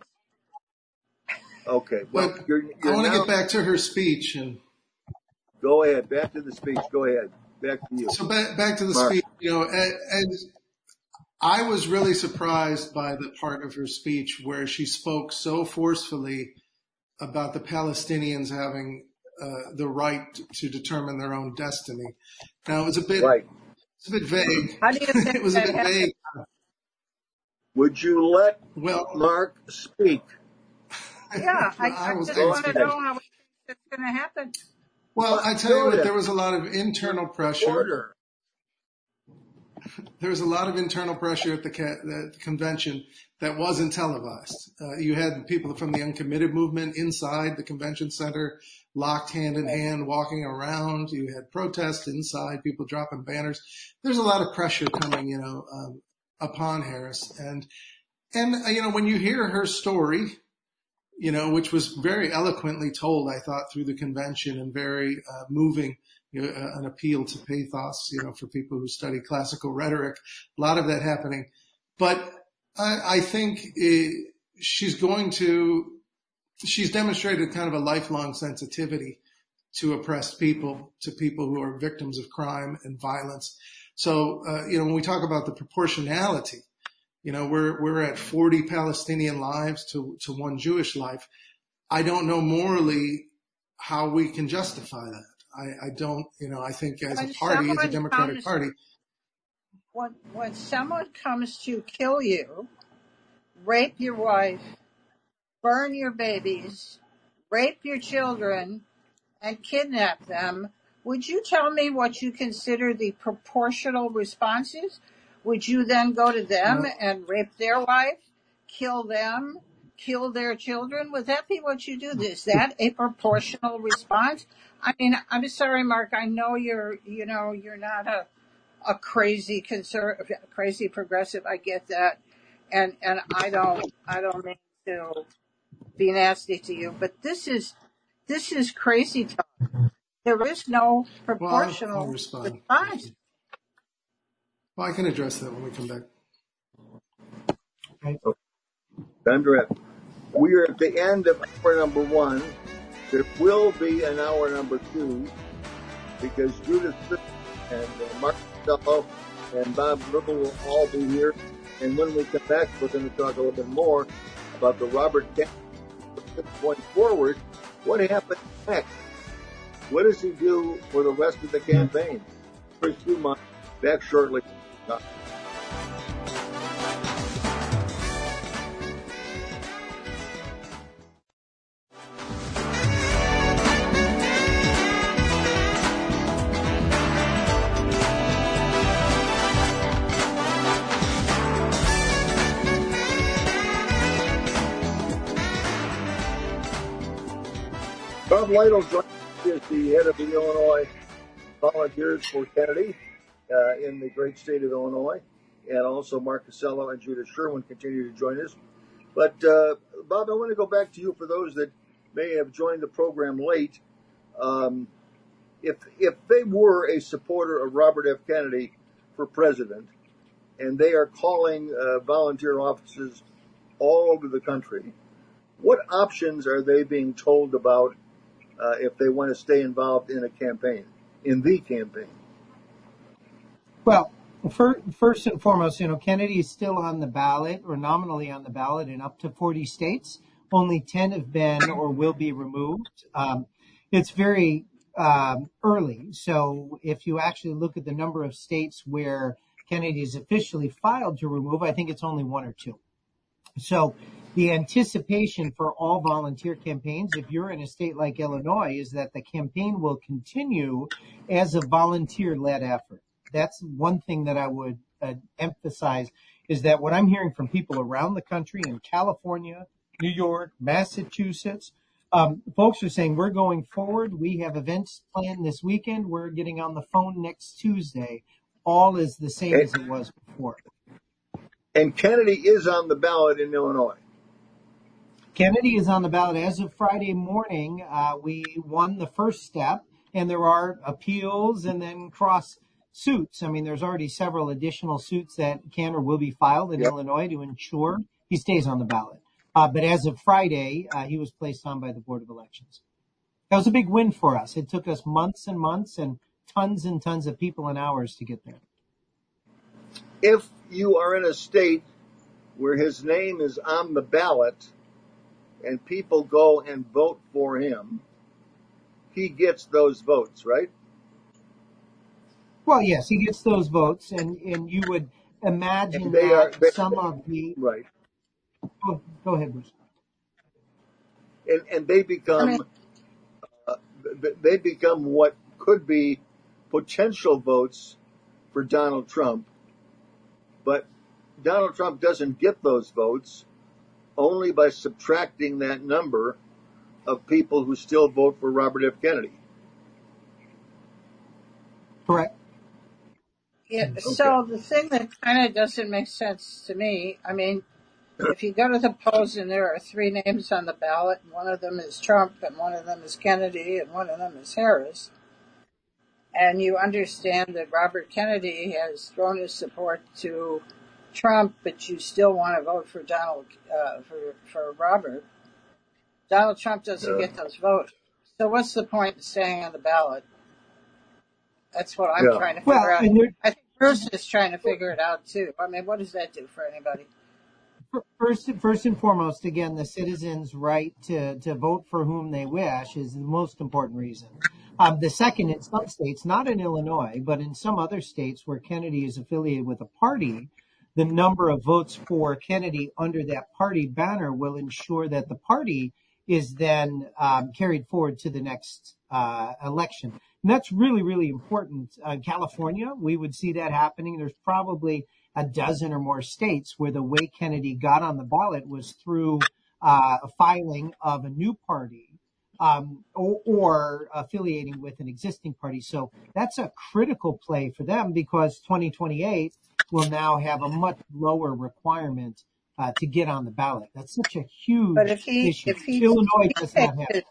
Okay, well, but you're, you're I want to now, get back to her speech and go ahead. Back to the speech. Go ahead. Back to you. So back back to the Mark. speech. You know, and, and I was really surprised by the part of her speech where she spoke so forcefully about the Palestinians having uh, the right to determine their own destiny. Now it was a bit, right. it's a bit vague. How do you think it was a bit happened? vague. Would you let well, Mark speak? Yeah, I, I, I was just want to know how it's going to happen. Well, I tell you what, there was a lot of internal pressure. Order. There was a lot of internal pressure at the, ca- the convention that wasn't televised. Uh, you had people from the uncommitted movement inside the convention center, locked hand in hand, walking around. You had protests inside, people dropping banners. There's a lot of pressure coming, you know, um, upon Harris. And, and, uh, you know, when you hear her story, you know, which was very eloquently told, I thought, through the convention and very uh, moving, you know, uh, an appeal to pathos, you know, for people who study classical rhetoric, a lot of that happening. But I, I think it, she's going to, she's demonstrated kind of a lifelong sensitivity to oppressed people, to people who are victims of crime and violence. So, uh, you know, when we talk about the proportionality, you know, we're we're at forty Palestinian lives to, to one Jewish life. I don't know morally how we can justify that. I, I don't, you know, I think as when a party, as a Democratic comes, Party. When, when someone comes to kill you, rape your wife, burn your babies, rape your children, and kidnap them, would you tell me what you consider the proportional responses? Would you then go to them no. and rape their wife, kill them, kill their children? Would that be what you do? Is that a proportional response? I mean, I'm sorry, Mark. I know you're, you know, you're not a, a crazy conservative, crazy progressive. I get that, and and I don't, I don't mean to be nasty to you, but this is, this is crazy talk. There is no proportional well, I'll, I'll respond. response. Well, I can address that when we come back. Okay. Andrea, we are at the end of hour number one. There will be an hour number two because Judith and uh, Mark Costello and Bob Ripple will all be here. And when we come back, we're going to talk a little bit more about the Robert Kennedy going forward. What happens next? What does he do for the rest of the campaign? First few months. Back shortly. Bob Lytle joins us as the head of the Illinois Volunteers for Kennedy uh, in the great state of Illinois. And also Mark Casella and Judith Sherwin continue to join us. But, uh, Bob, I want to go back to you for those that may have joined the program late. Um, if if they were a supporter of Robert F. Kennedy for president, and they are calling uh, volunteer offices all over the country, what options are they being told about uh, if they want to stay involved in a campaign, in the campaign? Well, first and foremost, you know, Kennedy is still on the ballot, or nominally on the ballot, in up to forty states. Only ten have been or will be removed. Um, it's very um, early. So if you actually look at the number of states where Kennedy is officially filed to remove, I think it's only one or two. So the anticipation for all volunteer campaigns, if you're in a state like Illinois, is that the campaign will continue as a volunteer-led effort. That's one thing that I would uh, emphasize, is that what I'm hearing from people around the country, in California, New York, Massachusetts, um, folks are saying, we're going forward. We have events planned this weekend. We're getting on the phone next Tuesday. All is the same as it was before. And Kennedy is on the ballot in Illinois. Kennedy is on the ballot as of Friday morning. Uh, we won the first step, and there are appeals and then cross suits. I mean, there's already several additional suits that can or will be filed in yep. Illinois to ensure he stays on the ballot. Uh, but as of Friday, uh, he was placed on by the Board of Elections. That was a big win for us. It took us months and months and tons and tons of people and hours to get there. If you are in a state where his name is on the ballot and people go and vote for him, he gets those votes, right? Well, yes, he gets those votes, and, and you would imagine they that are, they, some of the... Right. Oh, go ahead, Bruce. And, and they become, I mean, uh, they become what could be potential votes for Donald Trump. But Donald Trump doesn't get those votes only by subtracting that number of people who still vote for Robert F. Kennedy. Correct. Yeah, okay. So the thing that kind of doesn't make sense to me, I mean, if you go to the polls and there are three names on the ballot, and one of them is Trump, and one of them is Kennedy, and one of them is Harris, and you understand that Robert Kennedy has thrown his support to Trump, but you still want to vote for Donald, uh, for, for Robert, Donald Trump doesn't yeah. get those votes. So what's the point of staying on the ballot? That's what I'm yeah. trying to figure well, out. I think Bruce is trying to figure it out too. I mean, what does that do for anybody? First, first and foremost, again, the citizens' right to, to vote for whom they wish is the most important reason. Um, the second, in some states, not in Illinois, but in some other states where Kennedy is affiliated with a party, the number of votes for Kennedy under that party banner will ensure that the party is then um, carried forward to the next uh, election. And that's really, really important. Uh, California, we would see that happening. There's probably a dozen or more states where the way Kennedy got on the ballot was through uh, a filing of a new party um, or, or affiliating with an existing party. So that's a critical play for them because twenty twenty-eight will now have a much lower requirement uh, to get on the ballot. That's such a huge but if he, issue. If he, Illinois if does he not have it.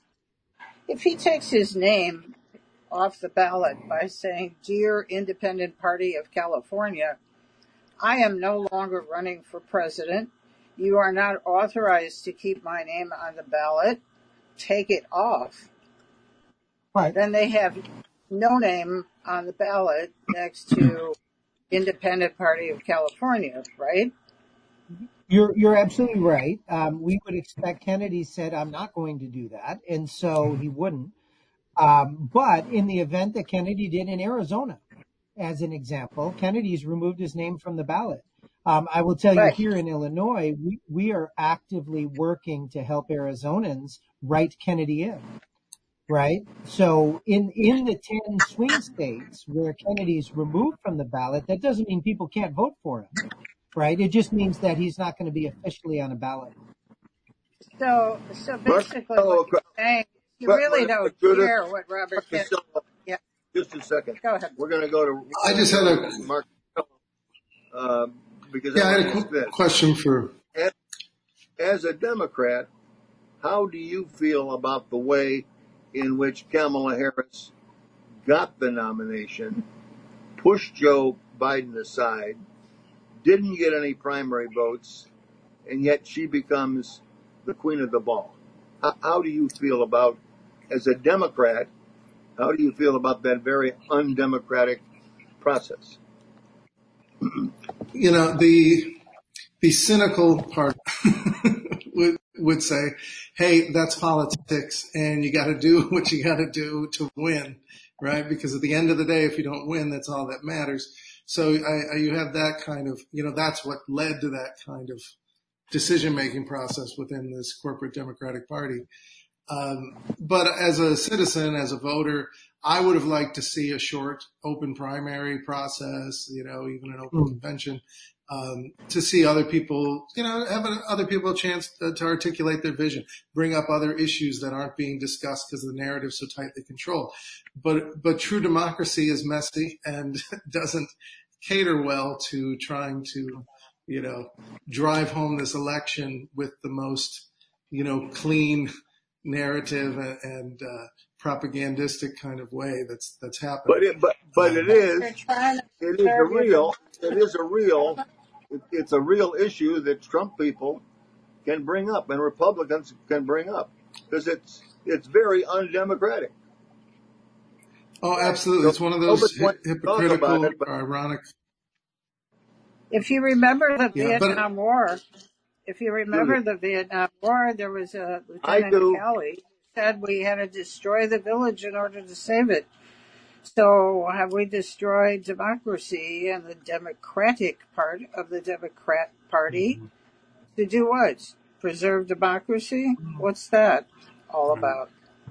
If he takes his name off the ballot by saying, "Dear Independent Party of California, I am no longer running for president. You are not authorized to keep my name on the ballot. Take it off." Right. Then they have no name on the ballot next to Independent Party of California, right? You're you're absolutely right. Um, we would expect Kennedy said, "I'm not going to do that," and so he wouldn't. Um, but in the event that Kennedy did in Arizona, as an example, Kennedy's removed his name from the ballot. Um, I will tell right. you here in Illinois, we, we are actively working to help Arizonans write Kennedy in, right? So in, in the ten swing states where Kennedy's removed from the ballot, that doesn't mean people can't vote for him, right? It just means that he's not going to be officially on a ballot. So, so basically what you're saying, You really don't care what Robert Kennedy. Yeah. Just a second. Go ahead. We're going to go to. I just had a Mark. Uh, because yeah, I, I had a qu- question for. As, as a Democrat, how do you feel about the way in which Kamala Harris got the nomination, pushed Joe Biden aside, didn't get any primary votes, and yet she becomes the queen of the ball? How, how do you feel about, as a Democrat, how do you feel about that very undemocratic process? You know, the the cynical part would would say, hey, that's politics, and you got to do what you got to do to win, right? Because at the end of the day, if you don't win, that's all that matters. So I, I, you have that kind of, you know, that's what led to that kind of decision-making process within this corporate Democratic Party. Um, but as a citizen, as a voter, I would have liked to see a short open primary process, you know, even an open mm. convention, um, to see other people, you know, have other people a chance to, to articulate their vision, bring up other issues that aren't being discussed because the narrative's so tightly controlled. But, but true democracy is messy and doesn't cater well to trying to, you know, drive home this election with the most, you know, clean narrative and, and uh, propagandistic kind of way that's that's happening. But it, but but it is it is a real it is a real it, it's a real issue that Trump people can bring up and Republicans can bring up because it's it's very undemocratic. Oh, absolutely! It's one of those hi- hypocritical, it, or ironic. If you remember the Yeah, but- Vietnam War. If you remember the Vietnam War, there was a I Lieutenant do. Kelly who said we had to destroy the village in order to save it. So have we destroyed democracy and the democratic part of the Democrat Party mm-hmm. to do what? Preserve democracy? What's that all about?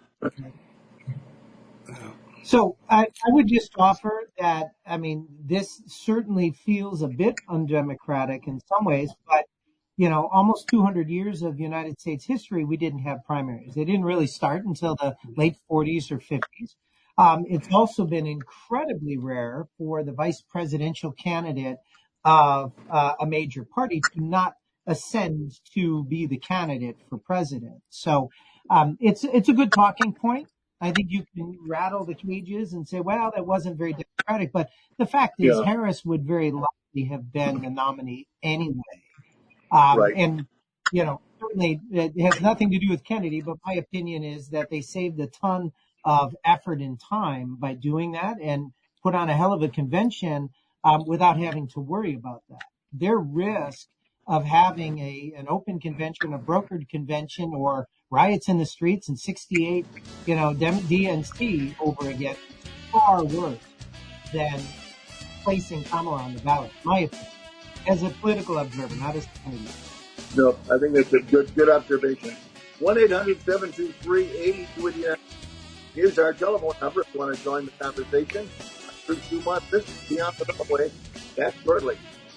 So I, I would just offer that, I mean, this certainly feels a bit undemocratic in some ways, but you know, almost two hundred years of United States history, we didn't have primaries. They didn't really start until the late forties or fifties. Um, it's also been incredibly rare for the vice presidential candidate of uh, a major party to not ascend to be the candidate for president. So um, it's it's a good talking point. I think you can rattle the cages and say, well, that wasn't very democratic. But the fact is, Yeah. Harris would very likely have been the nominee anyway. Um, Right. And, you know, certainly it has nothing to do with Kennedy, but my opinion is that they saved a ton of effort and time by doing that and put on a hell of a convention um, without having to worry about that. Their risk of having a an open convention, a brokered convention, or riots in the streets in sixty-eight, you know, D N C over again, far worse than placing Kamala on the ballot, my opinion. As a political observer, not as a candidate. No, I think that's a good good observation. one eight hundred seven two three eight two eight nine. Here's our telephone number if you want to join the conversation. For two months, this is Beyond the Beltway. That's shortly.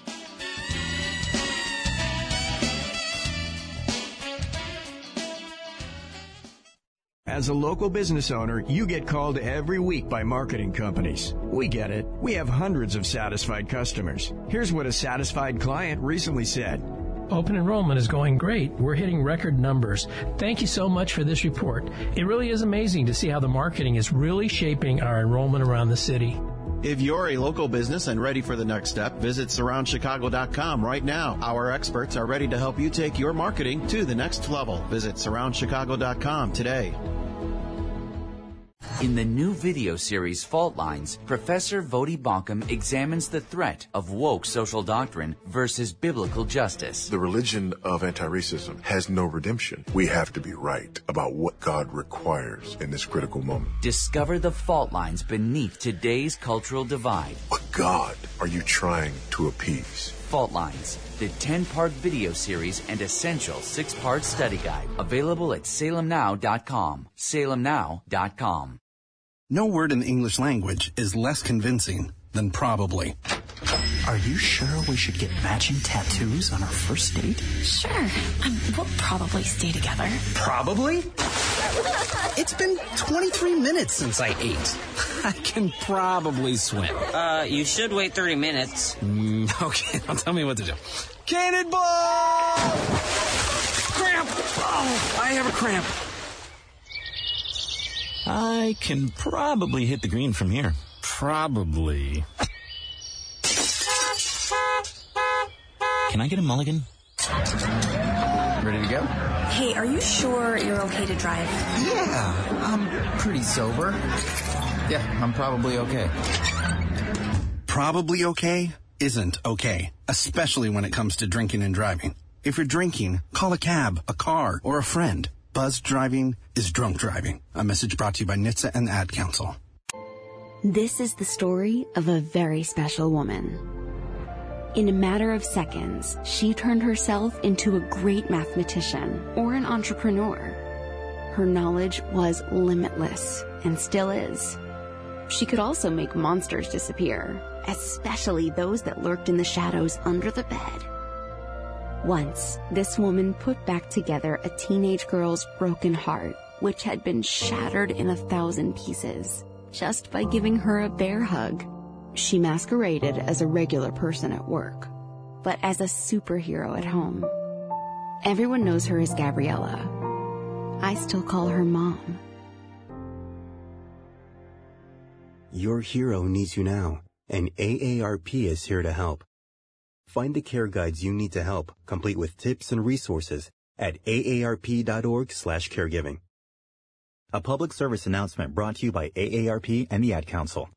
As a local business owner, you get called every week by marketing companies. We get it. We have hundreds of satisfied customers. Here's what a satisfied client recently said. Open enrollment is going great. We're hitting record numbers. Thank you so much for this report. It really is amazing to see how the marketing is really shaping our enrollment around the city. If you're a local business and ready for the next step, visit surround chicago dot com right now. Our experts are ready to help you take your marketing to the next level. Visit surround chicago dot com today. In the new video series Fault Lines, Professor Vodi Bakum examines the threat of woke social doctrine versus biblical justice. The religion of anti-racism has no redemption. We have to be right about what God requires in this critical moment. Discover the fault lines beneath today's cultural divide. What God are you trying to appease? Fault Lines, the ten-part video series and essential six-part study guide. Available at salem now dot com. salem now dot com. No word in the English language is less convincing than probably. Are you sure we should get matching tattoos on our first date? Sure. Um, we'll probably stay together. Probably? It's been twenty-three minutes since I ate. I can probably swim. Uh, you should wait thirty minutes. Mm, okay, now tell me what to do. Cannonball! Cramp! Oh, I have a cramp. I can probably hit the green from here. Probably. Can I get a mulligan? Ready to go? Hey, are you sure you're okay to drive? Yeah, I'm pretty sober. Yeah, I'm probably okay. Probably okay isn't okay, especially when it comes to drinking and driving. If you're drinking, call a cab, a car, or a friend. Buzz driving is drunk driving. A message brought to you by N H T S A and the Ad Council. This is the story of a very special woman. In a matter of seconds, she turned herself into a great mathematician or an entrepreneur. Her knowledge was limitless and still is. She could also make monsters disappear, especially those that lurked in the shadows under the bed. Once, this woman put back together a teenage girl's broken heart, which had been shattered in a thousand pieces, just by giving her a bear hug. She masqueraded as a regular person at work, but as a superhero at home. Everyone knows her as Gabriella. I still call her Mom. Your hero needs you now, and A A R P is here to help. Find the care guides you need to help, complete with tips and resources, at A A R P dot org slash caregiving. A public service announcement brought to you by A A R P and the Ad Council.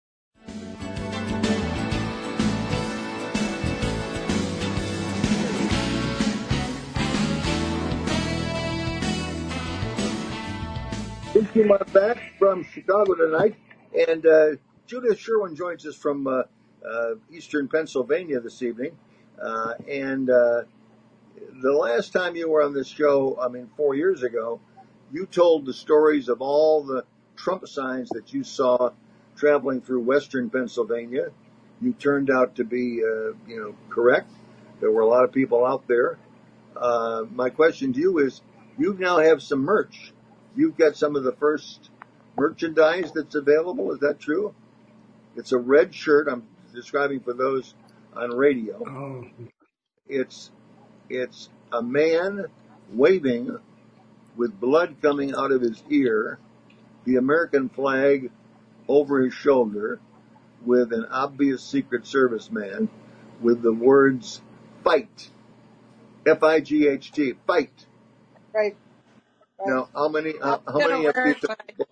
Came on back from Chicago tonight, and uh, Judith Sherwin joins us from uh, uh, Eastern Pennsylvania this evening. Uh, and uh, the last time you were on this show, I mean, four years ago, you told the stories of all the Trump signs that you saw traveling through Western Pennsylvania. You turned out to be, uh, you know, correct. There were a lot of people out there. Uh, my question to you is, you now have some merch. You've got some of the first merchandise that's available. Is that true? It's a red shirt. I'm describing for those on radio. Oh. It's it's a man waving with blood coming out of his ear, the American flag over his shoulder, with an obvious Secret Service man with the words "fight," F I G H T, fight. Right. Now, how many? Uh, how many of these?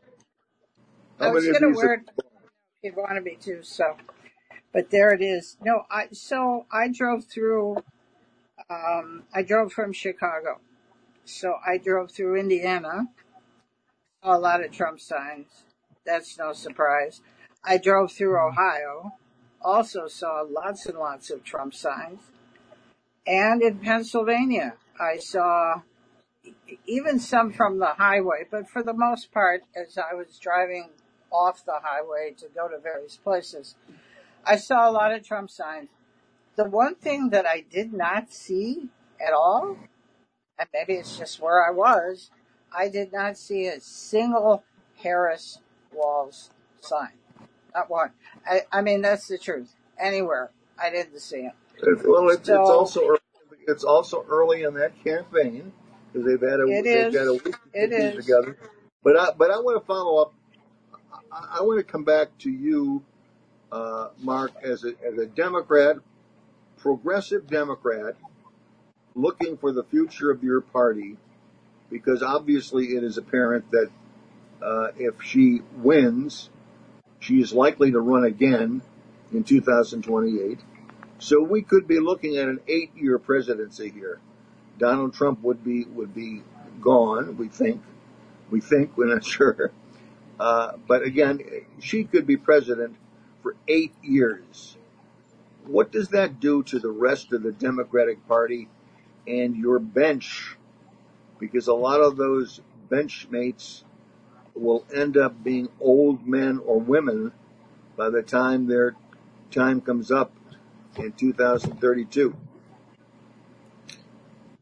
I was going to wear it if you wanted me to. So, but there it is. No, I so I drove through. Um, I drove from Chicago, so I drove through Indiana. Saw a lot of Trump signs. That's no surprise. I drove through Ohio. Also saw lots and lots of Trump signs. And in Pennsylvania, I saw even some from the highway, but for the most part, as I was driving off the highway to go to various places, I saw a lot of Trump signs. The one thing that I did not see at all, and maybe it's just where I was, I did not see a single Harris Walz sign. Not one. I, I mean, that's the truth. Anywhere, I didn't see it. Well, it's, so, it's also early, it's also early in that campaign. Because they've had a it they've is. got a week to it put these is. together, but I but I want to follow up. I, I want to come back to you, uh, Mark, as a as a Democrat, progressive Democrat, looking for the future of your party, because obviously it is apparent that uh, if she wins, she is likely to run again in two thousand twenty-eight. So we could be looking at an eight-year presidency here. Donald Trump would be would be gone. We think, we think we're not sure. Uh, but again, she could be president for eight years. What does that do to the rest of the Democratic Party and your bench? Because a lot of those benchmates will end up being old men or women by the time their time comes up in two thousand thirty-two.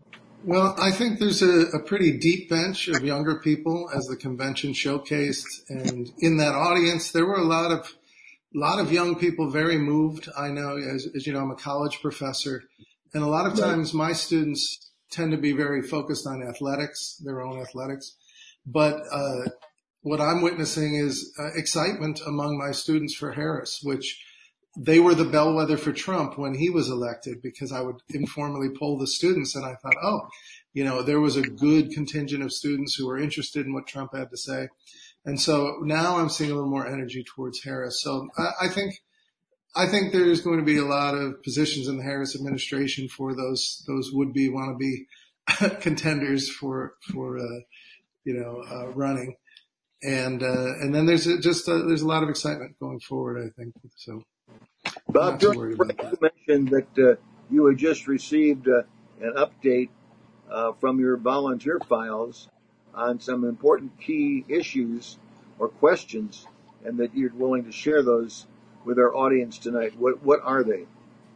Well, I think there's a, a pretty deep bench of younger people, as the convention showcased, and in that audience, there were a lot of a lot of young people very moved. I know, as, as you know, I'm a college professor, and a lot of times my students tend to be very focused on athletics, their own athletics. But uh, what I'm witnessing is uh, excitement among my students for Harris, which they were the bellwether for Trump when he was elected, because I would informally poll the students, and I thought, oh, you know, there was a good contingent of students who were interested in what Trump had to say. And so now I'm seeing a little more energy towards Harris. So I, I think I think there's going to be a lot of positions in the Harris administration for those those would-be wannabe contenders for for uh, you know uh, running, and uh, and then there's a, just a, there's a lot of excitement going forward, I think. So. Bob, during the break, you mentioned that uh, you had just received uh, an update uh, from your volunteer files on some important key issues or questions, and that you're willing to share those with our audience tonight. What what are they?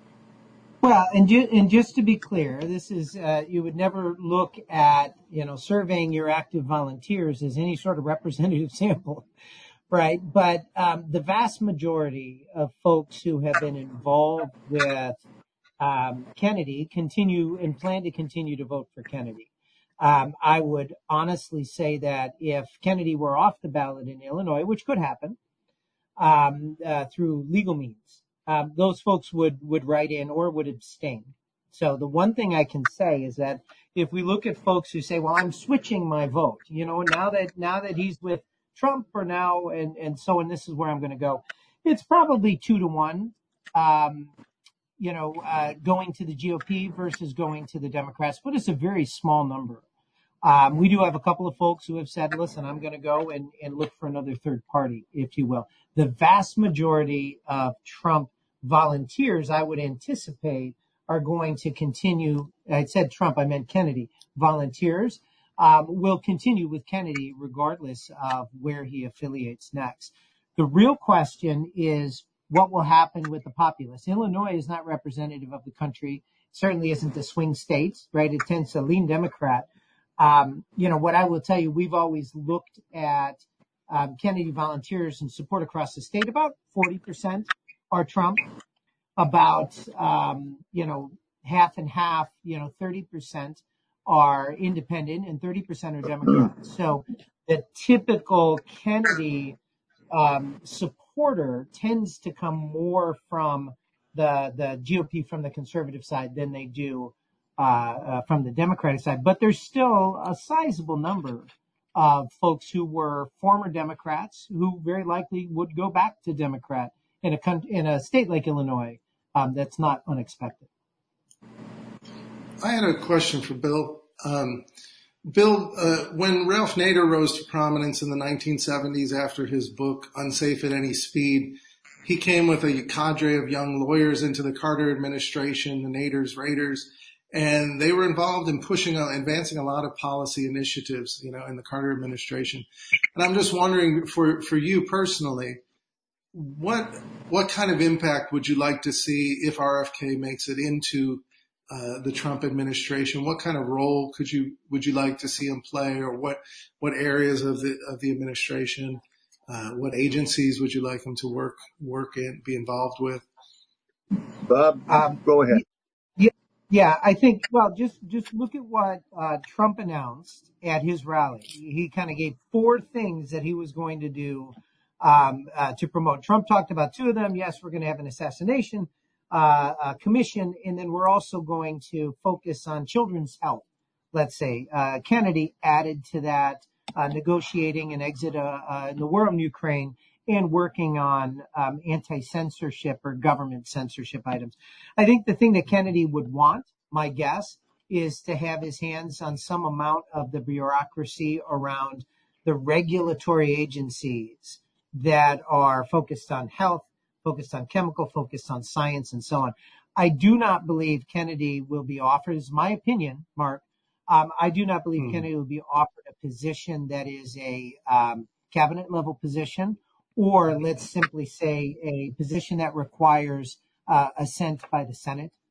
Well, and, ju- and just to be clear, this is uh, you would never look at you know surveying your active volunteers as any sort of representative sample. Right. But um, the vast majority of folks who have been involved with um, Kennedy continue and plan to continue to vote for Kennedy. Um, I would honestly say that if Kennedy were off the ballot in Illinois, which could happen um, uh, through legal means, um, those folks would, would write in or would abstain. So the one thing I can say is that if we look at folks who say, well, I'm switching my vote, you know, now that now that he's with Trump for now, and, and so, and this is where I'm going to go. It's probably two to one, um, you know, uh, going to the G O P versus going to the Democrats, but it's a very small number. Um, we do have a couple of folks who have said, listen, I'm going to go and, and look for another third party, if you will. The vast majority of Trump volunteers, I would anticipate, are going to continue. I said Trump, I meant Kennedy. Volunteers Um, will continue with Kennedy regardless of where he affiliates next. The real question is what will happen with the populace. Illinois is not representative of the country. Certainly isn't the swing states, right? It tends to lean Democrat. Um, you know, what I will tell you, we've always looked at um, Kennedy volunteers and support across the state. About forty percent are Trump. About, um, you know, half and half, you know, thirty percent are independent and thirty percent are Democrats. So the typical Kennedy um, supporter tends to come more from the the G O P, from the conservative side, than they do uh, uh, from the Democratic side. But there's still a sizable number of folks who were former Democrats who very likely would go back to Democrat in a in a state like Illinois. Um, that's not unexpected. I had a question for Bill. Um, Bill, uh, when Ralph Nader rose to prominence in the nineteen seventies after his book, Unsafe at Any Speed, he came with a cadre of young lawyers into the Carter administration, the Nader's Raiders, and they were involved in pushing, uh, advancing a lot of policy initiatives, you know, in the Carter administration. And I'm just wondering, for, for you personally, what, what kind of impact would you like to see if R F K makes it into Uh, the Trump administration? What kind of role could you would you like to see him play, or what what areas of the of the administration, uh, what agencies would you like him to work work in, be involved with? Bob, um, go ahead. Yeah, yeah, I think. Well, just just look at what uh, Trump announced at his rally. He kind of gave four things that he was going to do um, uh, to promote. Trump talked about two of them. Yes, we're going to have an assassination Uh, uh, commission, and then we're also going to focus on children's health. Let's say uh, Kennedy added to that uh, negotiating an exit uh, uh, in the war in Ukraine and working on um, anti-censorship or government censorship items. I think the thing that Kennedy would want, my guess, is to have his hands on some amount of the bureaucracy around the regulatory agencies that are focused on health, focused on chemical, focused on science, and so on. I do not believe Kennedy will be offered, is my opinion, Mark, um, I do not believe mm. Kennedy will be offered a position that is a um, cabinet-level position, or let's simply say a position that requires uh, assent by the Senate,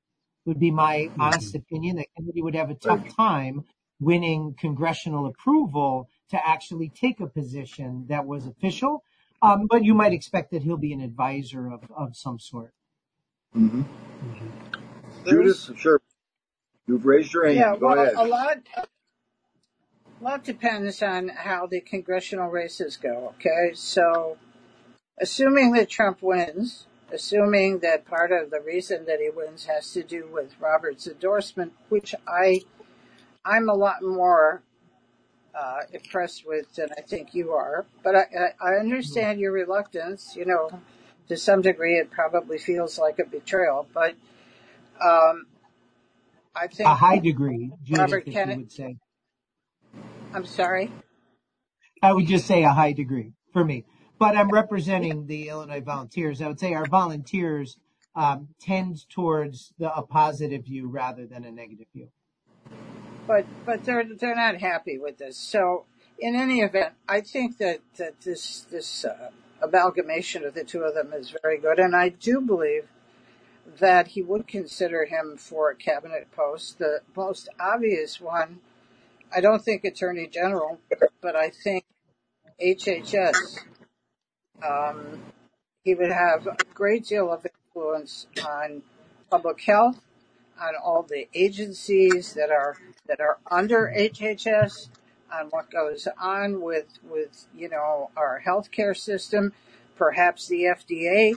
would be my honest opinion, that Kennedy would have a tough time winning congressional approval to actually take a position that was official. Um, but you might expect that he'll be an advisor of, of some sort. Mm-hmm. Mm-hmm. Judith, sure. You've raised your hand. Yeah, Go well, ahead. a lot, a lot depends on how the congressional races go, okay? So, assuming that Trump wins, assuming that part of the reason that he wins has to do with Robert's endorsement, which I, I'm a lot more uh, impressed with than I think you are. But I, I understand your reluctance. You know, to some degree, it probably feels like a betrayal. But um, I think a high degree, Judith, Robert if Kennedy you would say. I'm sorry. I would just say a high degree for me. But I'm representing the Illinois Volunteers. I would say our volunteers um, tend towards the, a positive view rather than a negative view. But but they're they're not happy with this. So in any event, I think that that this this uh, amalgamation of the two of them is very good, and I do believe that he would consider him for a cabinet post. The most obvious one, I don't think Attorney General, but I think H H S. Um, he would have a great deal of influence on public health, on all the agencies that are that are under H H S, on what goes on with with you know our healthcare system, perhaps the F D A,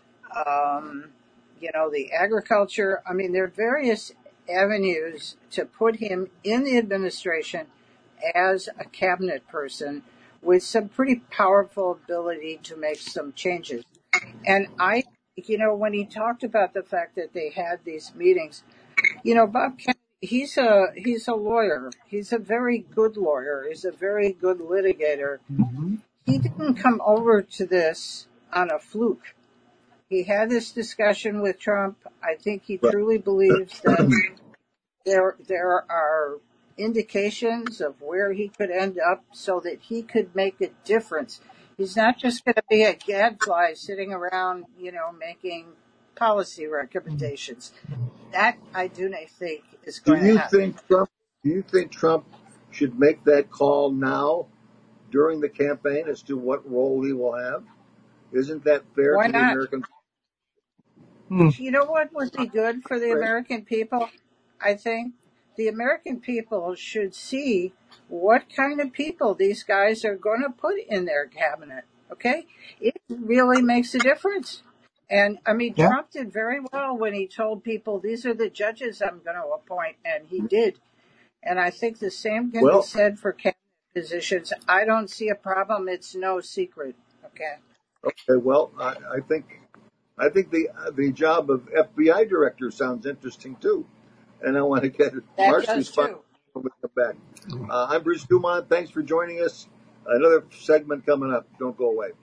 um, you know the agriculture. I mean, there are various avenues to put him in the administration as a cabinet person with some pretty powerful ability to make some changes. And I, you know, when he talked about the fact that they had these meetings, you know, Bob Kennedy, he's a, he's a lawyer. He's a very good lawyer. He's a very good litigator. Mm-hmm. He didn't come over to this on a fluke. He had this discussion with Trump. I think he truly believes that there, there are indications of where he could end up so that he could make a difference. He's not just going to be a gadfly sitting around, you know, making policy recommendations. That I do not think is going do you to happen. Think Trump, do you think Trump should make that call now during the campaign as to what role he will have? Isn't that fair Why to the not? American people? You know what would be good for the American people? I think the American people should see what kind of people these guys are going to put in their cabinet. Okay? It really makes a difference. And I mean, Yeah. Trump did very well when he told people, these are the judges I'm going to appoint. And he did. And I think the same can Well- be said for cabinet positions. I don't see a problem. It's no secret. Okay? Okay, well, I, I think I think the the job of F B I director sounds interesting too, and I want to get That Mark's does response too. when we come back. Uh, I'm Bruce Dumont. Thanks for joining us. Another segment coming up. Don't go away.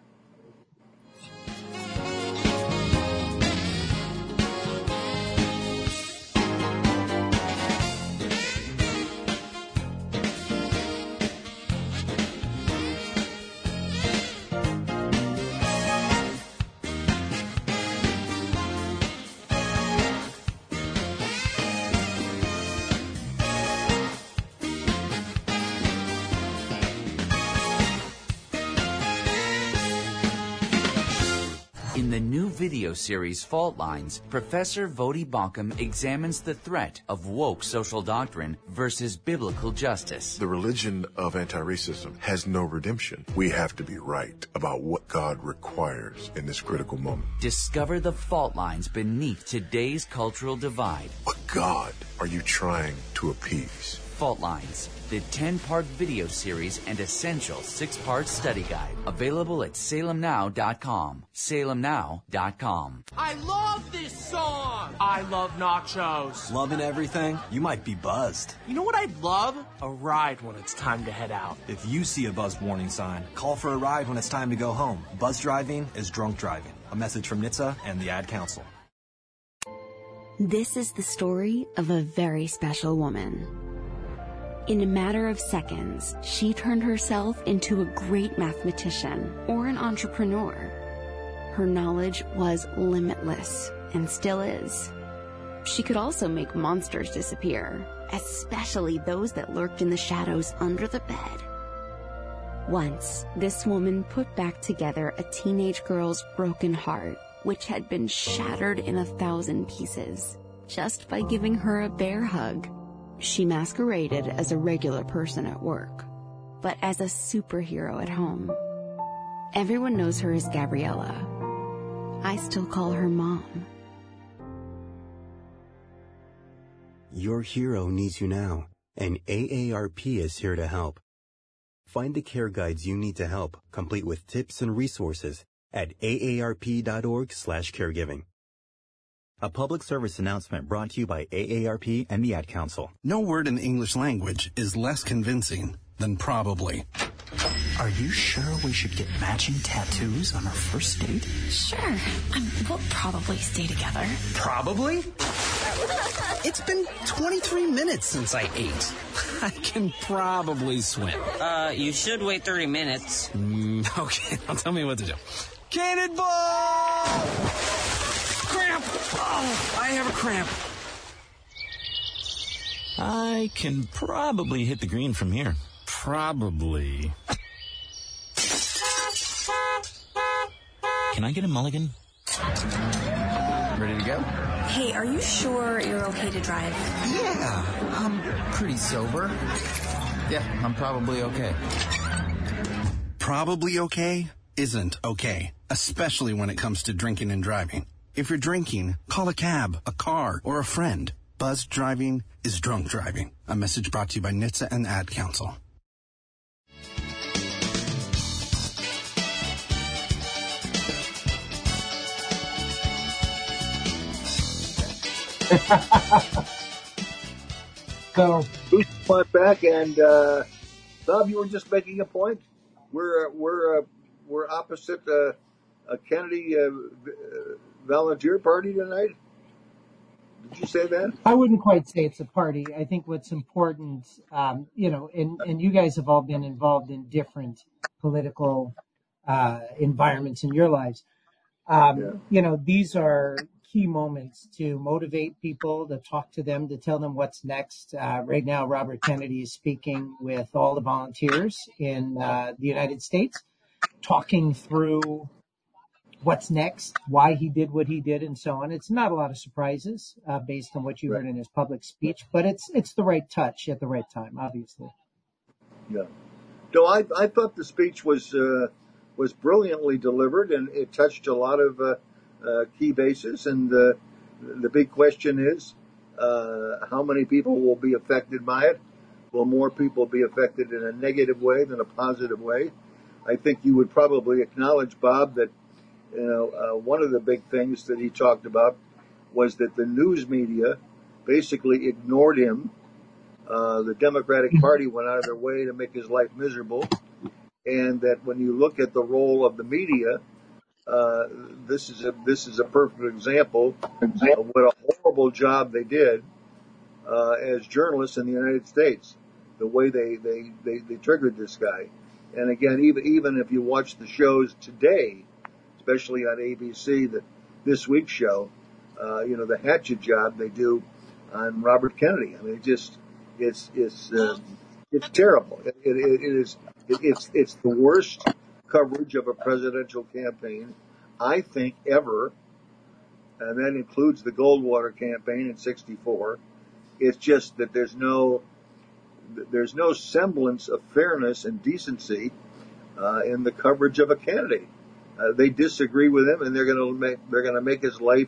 In the new video series Fault Lines, Professor Vodi Bakum examines the threat of woke social doctrine versus biblical justice. The religion of anti-racism has no redemption. We have to be right about what God requires in this critical moment. Discover the fault lines beneath today's cultural divide. What God are you trying to appease? Fault Lines, the ten-part video series and essential six-part study guide. Available at salem now dot com. salem now dot com. I love this song! I love nachos. Loving everything? You might be buzzed. You know what I'd love? A ride when it's time to head out. If you see a buzz warning sign, call for a ride when it's time to go home. Buzz driving is drunk driving. A message from N H T S A and the Ad Council. This is the story of a very special woman. In a matter of seconds, she turned herself into a great mathematician or an entrepreneur. Her knowledge was limitless and still is. she could also make monsters disappear, especially those that lurked in the shadows under the bed. Once, this woman put back together a teenage girl's broken heart, which had been shattered in a thousand pieces, just by giving her a bear hug. She masqueraded as a regular person at work, but as a superhero at home. Everyone knows her as Gabriella. I still call her Mom. Your hero needs you now, and A A R P is here to help. Find the care guides you need to help, complete with tips and resources, at A A R P dot org slash caregiving. A public service announcement brought to you by A A R P and the Ad Council. No word in the English language is less convincing than probably. Are you sure we should get matching tattoos on our first date? Sure. Um, we'll probably stay together. Probably? It's been twenty-three minutes since I ate. I can probably swim. Uh, you should wait thirty minutes. Mm, okay, now tell me what to do. Cannonball! Cramp! Oh, I have a cramp. I can probably hit the green from here. Probably. Can I get a mulligan? Ready to go? Hey, are you sure you're okay to drive? Yeah, I'm pretty sober. Yeah, I'm probably okay. Probably okay isn't okay, especially when it comes to drinking and driving. If you're drinking, call a cab, a car, or a friend. Buzzed driving is drunk driving. A message brought to you by N H T S A and the Ad Council. So, Bruce went back, and uh, Bob, you were just making a point. We're uh, we're uh, we're opposite uh, a Kennedy uh, volunteer party tonight. Did you say that? I wouldn't quite say it's a party. I think what's important, um, you know, and, and you guys have all been involved in different political uh, environments in your lives. Um, yeah. You know, these are key moments to motivate people, to talk to them, to tell them what's next. Uh, right now, Robert Kennedy is speaking with all the volunteers in uh, the United States, talking through what's next, why he did what he did, and so on. It's not a lot of surprises uh, based on what you heard in his public speech, but it's it's the right touch at the right time, obviously. Yeah. No, I I thought the speech was uh, was brilliantly delivered, and it touched a lot of uh, uh, key bases. And uh, the big question is, uh, how many people will be affected by it? Will more people be affected in a negative way than a positive way? I think you would probably acknowledge, Bob, that You know, uh, one of the big things that he talked about was that the news media basically ignored him. Uh, the Democratic Party went out of their way to make his life miserable. And that when you look at the role of the media, uh, this is a, this is a perfect example of what a horrible job they did, uh, as journalists in the United States. The way they, they, they, they triggered this guy. And again, even, even if you watch the shows today, especially on A B C, the This Week show, uh, you know, the hatchet job they do on Robert Kennedy. I mean, it just, it's, it's, uh, it's terrible. It, it, it is, it, it's, it's the worst coverage of a presidential campaign, I think, ever. And that includes the Goldwater campaign in sixty-four. It's just that there's no, there's no semblance of fairness and decency, uh, in the coverage of a candidate. Uh, they disagree with him, and they're going to make they're going to make his life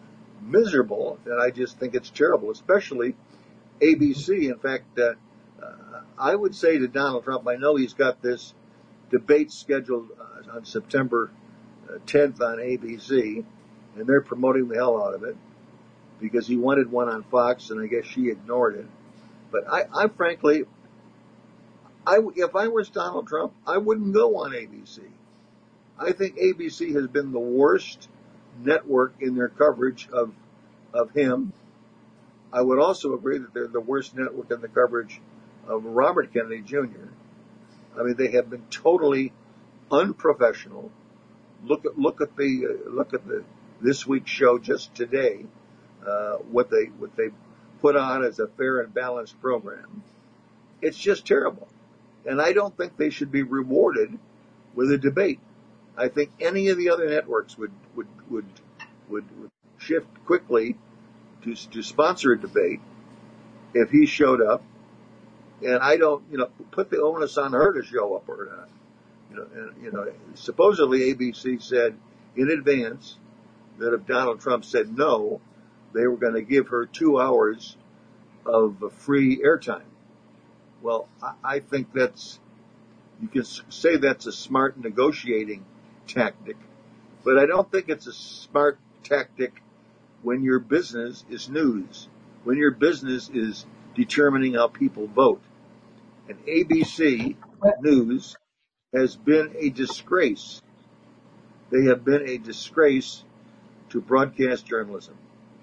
miserable. And I just think it's terrible, especially A B C. In fact, uh, uh, I would say to Donald Trump, I know he's got this debate scheduled uh, on September tenth on A B C, and they're promoting the hell out of it because he wanted one on Fox, and I guess she ignored it. But I, I frankly, I if I was Donald Trump, I wouldn't go on A B C. I think A B C has been the worst network in their coverage of of him. I would also agree that they're the worst network in the coverage of Robert Kennedy Junior I mean, they have been totally unprofessional. Look at look at the uh, look at the This Week show just today uh, what they what they put on as a fair and balanced program. It's just terrible. And I don't think they should be rewarded with a debate. I think any of the other networks would would would would, would shift quickly to to sponsor a debate if he showed up. And I don't, you know, put the onus on her to show up or not. You know, and, you know, supposedly A B C said in advance that if Donald Trump said no, they were going to give her two hours of free airtime. Well, I, I think that's, you can say that's a smart negotiating tactic, but I don't think it's a smart tactic when your business is news, when your business is determining how people vote. And A B C News has been a disgrace. They have been a disgrace to broadcast journalism.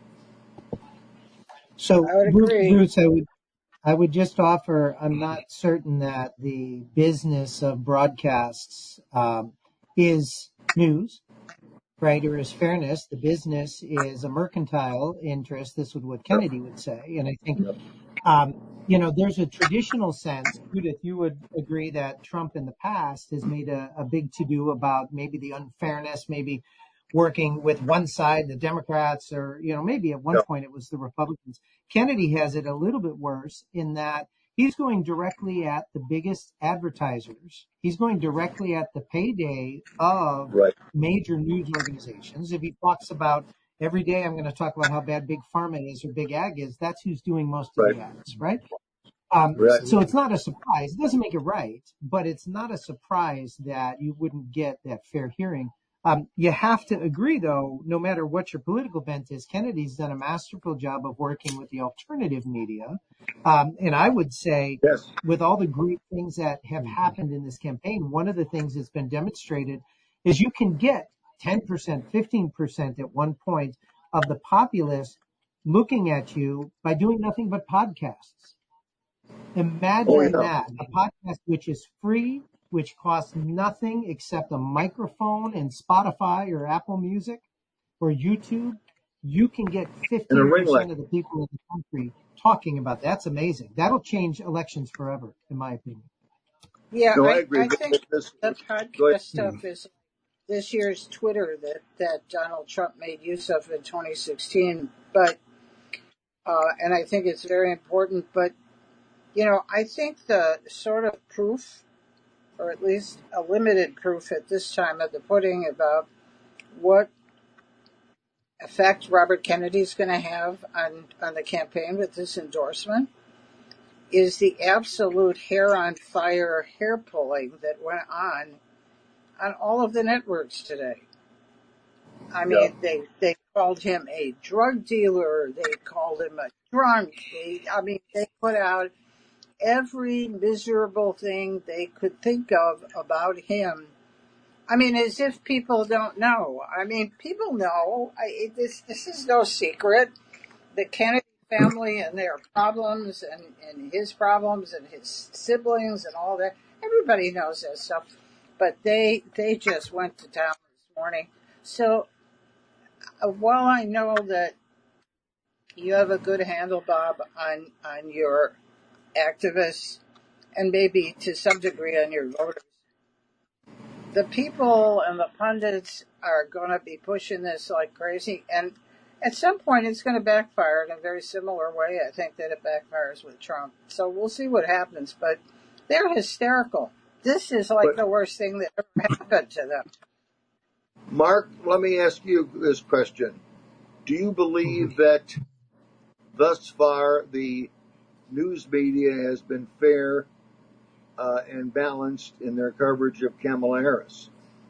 So, I would agree. Bruce, I would, I would just offer, I'm not certain that the business of broadcasts um, is news, right, or is fairness. The business is a mercantile interest. This is what Kennedy would say. And I think, um, you know, there's a traditional sense, Judith, you would agree that Trump in the past has made a, a big to-do about maybe the unfairness, maybe working with one side, the Democrats, or, you know, maybe at one Yeah. point it was the Republicans. Kennedy has it a little bit worse in that he's going directly at the biggest advertisers. He's going directly at the payday of Right. major news organizations. If he talks about every day, I'm going to talk about how bad Big Pharma is or Big Ag is, that's who's doing most of Right. the ads, right? Um, Right. So it's not a surprise. It doesn't make it right, but it's not a surprise that you wouldn't get that fair hearing. Um, you have to agree, though, no matter what your political bent is, Kennedy's done a masterful job of working with the alternative media. Um, and I would say, Yes. with all the great things that have happened in this campaign, one of the things that's been demonstrated is you can get ten percent, fifteen percent at one point of the populace looking at you by doing nothing but podcasts. Imagine Oh, yeah. that, a podcast which is free, which costs nothing except a microphone and Spotify or Apple Music or YouTube. You can get And a fifteen ring light. percent of the people in the country talking about that. That's amazing. That'll change elections forever, in my opinion. Yeah, No, I I, agree. I think This, the go podcast ahead. stuff is this year's Twitter that, that Donald Trump made use of in twenty sixteen. But, uh, and I think it's very important. But, you know, I think the sort of proof, or at least a limited proof at this time of the pudding about what effect Robert Kennedy's going to have on, on the campaign with this endorsement is the absolute hair on fire hair pulling that went on on all of the networks today. I mean, Yeah. they, they called him a drug dealer. They called him a drunk. They, I mean, they put out every miserable thing they could think of about him. I mean, as if people don't know. I mean, people know. I, it, this this is no secret. The Kennedy family and their problems and, and his problems and his siblings and all that. Everybody knows that stuff. But they they just went to town this morning. So uh, while I know that you have a good handle, Bob, on, on your activists and maybe to some degree on your voters, the people and the pundits are going to be pushing this like crazy. And at some point, it's going to backfire in a very similar way, I think, that it backfires with Trump. So we'll see what happens. But they're hysterical. This is like But- the worst thing that ever happened to them. Mark, let me ask you this question. Do you believe that thus far the news media has been fair uh, and balanced in their coverage of Kamala Harris?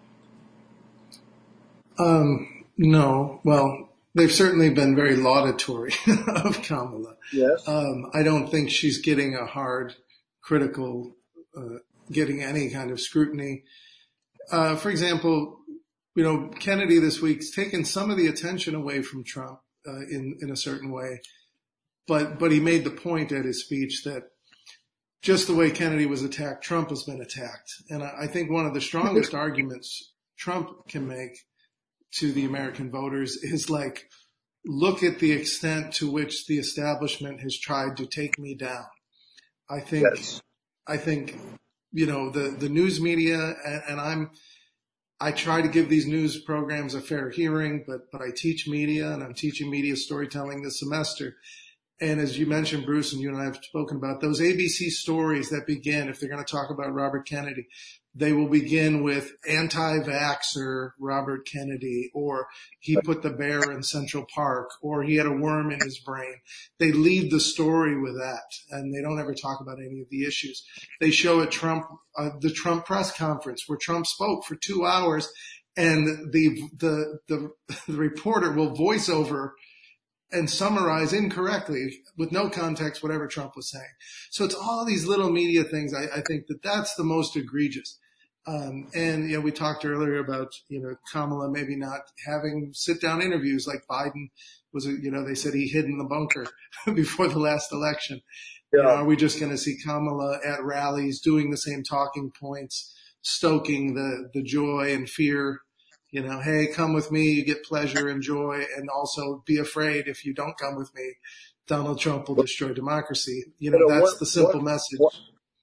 Um, no. Well, they've certainly been very laudatory of Kamala. Yes. Um, I don't think she's getting a hard critical, uh, getting any kind of scrutiny. Uh, for example, you know, Kennedy this week's taken some of the attention away from Trump uh, in in a certain way, but but he made the point at his speech that just the way Kennedy was attacked, Trump has been attacked, and I, I think one of the strongest arguments Trump can make to the American voters is like, look at the extent to which the establishment has tried to take me down. I think, yes. I think, you know, the, the news media, and, and I'm, I try to give these news programs a fair hearing, but, but I teach media, and I'm teaching media storytelling this semester. And as you mentioned, Bruce, and you and I have spoken about, those A B C stories that begin, if they're going to talk about Robert Kennedy, they will begin with anti-vaxxer Robert Kennedy, or he put the bear in Central Park, or he had a worm in his brain. They lead the story with that, and they don't ever talk about any of the issues. They show at Trump, uh, the Trump press conference where Trump spoke for two hours, and the the the, the reporter will voice over and summarize incorrectly with no context whatever Trump was saying. So it's all these little media things. I, I think that that's the most egregious. Um, and, you know, we talked earlier about, you know, Kamala maybe not having sit-down interviews like Biden was, you know, they said he hid in the bunker before the last election. Yeah. You know, are we just going to see Kamala at rallies doing the same talking points, stoking the, the joy and fear? You know, hey, come with me, you get pleasure and joy, and also be afraid if you don't come with me, Donald Trump will destroy democracy. You know, that's one, the simple one, message. One,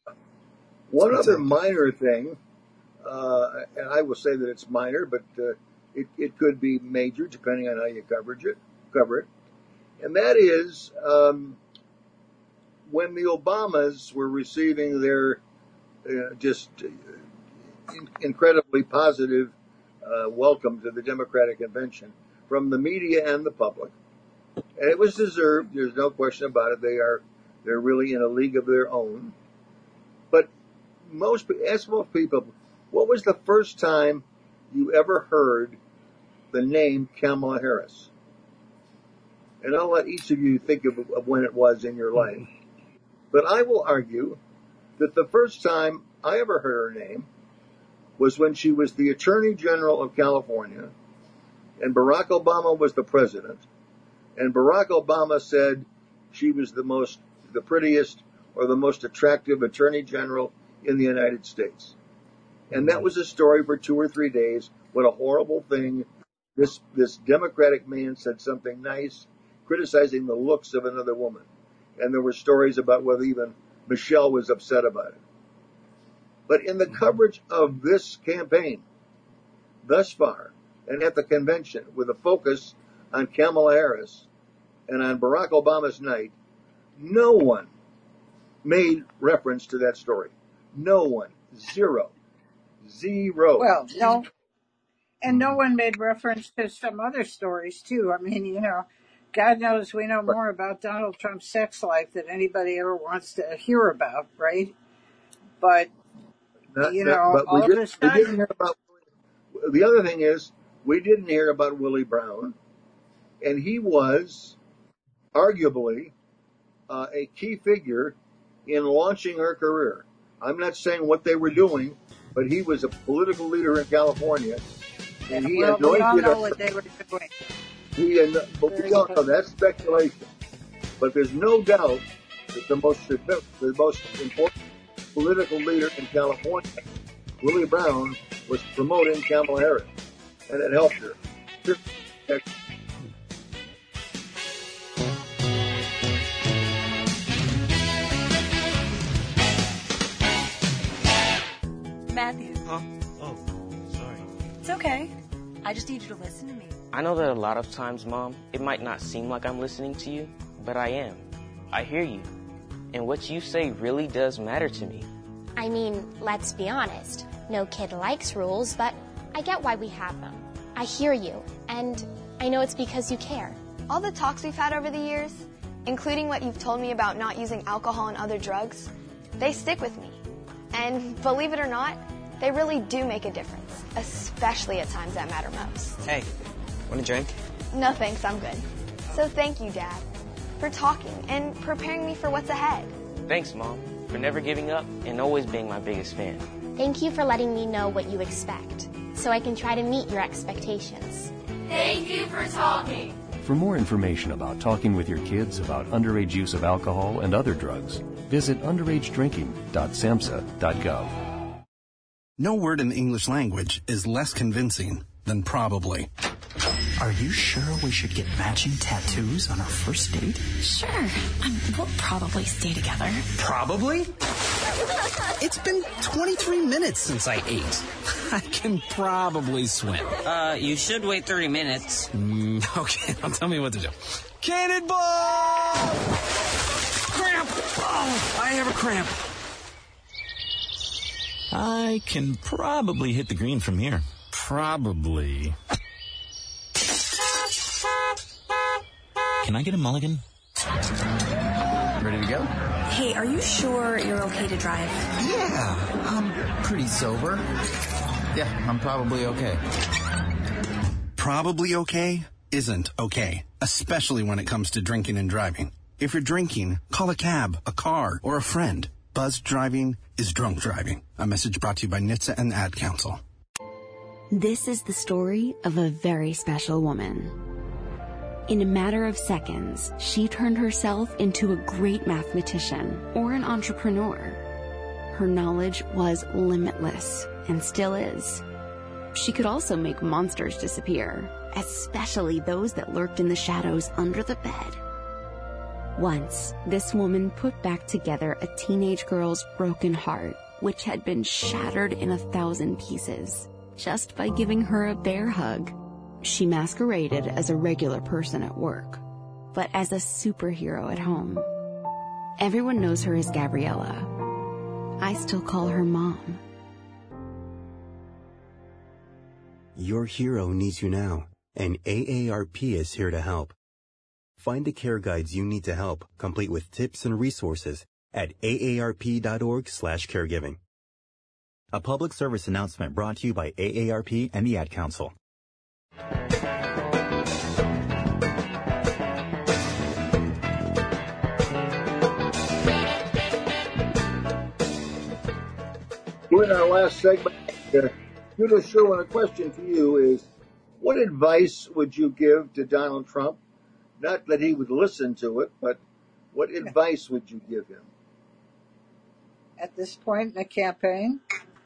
one other that? minor thing, uh, and I will say that it's minor, but uh, it, it could be major depending on how you coverage it, cover it, and that is um, when the Obamas were receiving their uh, just in, incredibly positive Uh, welcome to the Democratic Convention from the media and the public. And it was deserved. There's no question about it. They are, they're really in a league of their own. But most, ask most people, what was the first time you ever heard the name Kamala Harris? And I'll let each of you think of, of when it was in your life. But I will argue that the first time I ever heard her name was when she was the Attorney General of California, and Barack Obama was the president, and Barack Obama said she was the most, the prettiest, or the most attractive Attorney General in the United States. And that was a story for two or three days. What a horrible thing. This, this Democratic man said something nice, criticizing the looks of another woman. And there were stories about whether even Michelle was upset about it. But in the coverage of this campaign thus far, and at the convention, with a focus on Kamala Harris and on Barack Obama's night, no one made reference to that story. No one. Zero. Zero. Well, no. And no one made reference to some other stories, too. I mean, you know, God knows we know more about Donald Trump's sex life than anybody ever wants to hear about, right? But Not, you not, know, but all we, did, this we time. didn't hear about. The other thing is, we didn't hear about Willie Brown, and he was arguably uh, a key figure in launching her career. I'm not saying what they were doing, but he was a political leader in California, and he well, anointed we all know her. what they were doing. He, but we don't know. That's speculation. But there's no doubt that the most the most important political leader in California, Willie Brown, was promoting Kamala Harris, and it helped her. Matthew. Huh? Oh, sorry. It's okay. I just need you to listen to me. I know that a lot of times, Mom, it might not seem like I'm listening to you, but I am. I hear you. And what you say really does matter to me. I mean, let's be honest. No kid likes rules, but I get why we have them. I hear you, and I know it's because you care. All the talks we've had over the years, including what you've told me about not using alcohol and other drugs, they stick with me. And believe it or not, they really do make a difference, especially at times that matter most. Hey, want a drink? No thanks, I'm good. So thank you, Dad, for talking and preparing me for what's ahead. Thanks, Mom, for never giving up and always being my biggest fan. Thank you for letting me know what you expect, so I can try to meet your expectations. Thank you for talking. For more information about talking with your kids about underage use of alcohol and other drugs, visit underage drinking dot samhsa dot gov. No word in the English language is less convincing than probably. Are you sure we should get matching tattoos on our first date? Sure. Um, we'll probably stay together. Probably? It's been twenty-three minutes since I ate. I can probably swim. Uh, you should wait thirty minutes. Mm, okay, now tell me what to do. Cannonball! Cramp! Oh, I have a cramp. I can probably hit the green from here. Probably. Can I get a mulligan? Ready to go? Hey, are you sure you're okay to drive? Yeah, I'm pretty sober. Yeah, I'm probably okay. Probably okay isn't okay, especially when it comes to drinking and driving. If you're drinking, call a cab, a car, or a friend. Buzzed driving is drunk driving. A message brought to you by N H T S A and the Ad Council. This is the story of a very special woman. In a matter of seconds, she turned herself into a great mathematician or an entrepreneur. Her knowledge was limitless and still is. She could also make monsters disappear, especially those that lurked in the shadows under the bed. Once, this woman put back together a teenage girl's broken heart, which had been shattered in a thousand pieces, just by giving her a bear hug. She masqueraded as a regular person at work, but as a superhero at home. Everyone knows her as Gabriella. I still call her Mom. Your hero needs you now, and A A R P is here to help. Find the care guides you need to help, complete with tips and resources, at A A R P dot org slash caregiving. A public service announcement brought to you by A A R P and the Ad Council. We're in our last segment. Uh, Judah Sherwin, a question to you is, what advice would you give to Donald Trump? Not that he would listen to it, but what advice would you give him? At this point in the campaign,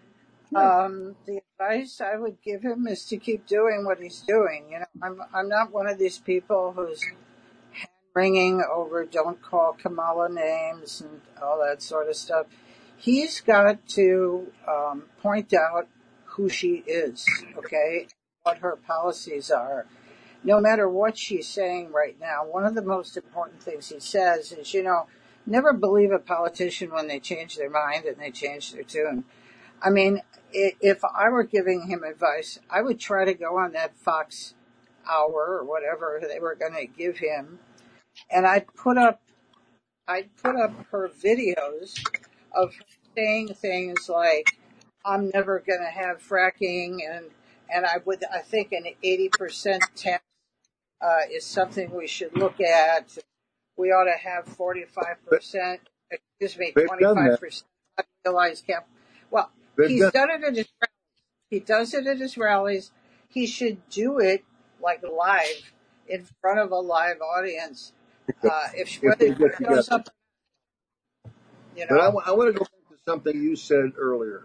um, the advice I would give him is to keep doing what he's doing. You know, I'm I'm not one of these people who's hand wringing over don't call Kamala names and all that sort of stuff. He's got to um, point out who she is, okay, what her policies are. No matter what she's saying right now, one of the most important things he says is, you know, never believe a politician when they change their mind and they change their tune. I mean, if I were giving him advice, I would try to go on that Fox hour or whatever they were going to give him, and I'd put up, I'd put up her videos of her saying things like, "I'm never going to have fracking," and and I would, I think, an eighty percent tax uh, is something we should look at. We ought to have forty-five percent, excuse me, twenty-five percent unrealized cap. Well, They've he's done, done it at his rallies. He does it at his rallies. He should do it like live, in front of a live audience. Uh, if whether it goes up, you know. But I, w- I want to go back to something you said earlier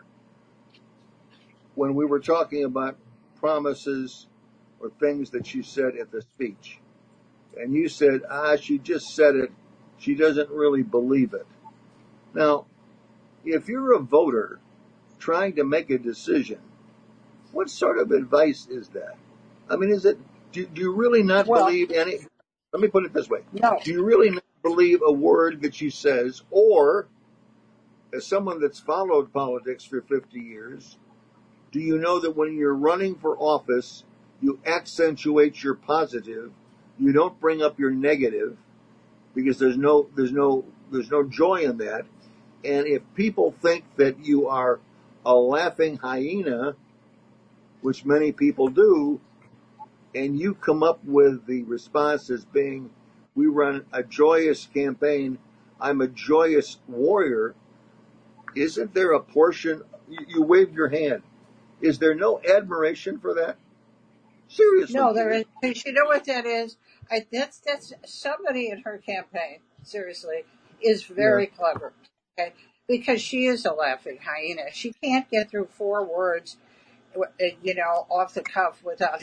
when we were talking about promises or things that she said at the speech. And you said, ah, she just said it. She doesn't really believe it. Now, if you're a voter trying to make a decision, what sort of advice is that? I mean, is it, do, do you really not well, believe any, let me put it this way. No. Do you really not believe a word that she says? Or, as someone that's followed politics for fifty years, do you know that when you're running for office, you accentuate your positive, you don't bring up your negative, because there's no, there's no, there's no joy in that. And if people think that you are a laughing hyena, which many people do, and you come up with the response as being, we run a joyous campaign, I'm a joyous warrior, isn't there a portion, you, you waved your hand, is there no admiration for that? Seriously. No, there is. You know what that is? I, that's that's somebody in her campaign, seriously, is very yeah. clever, okay? Because she is a laughing hyena. She can't get through four words you know, off the cuff without,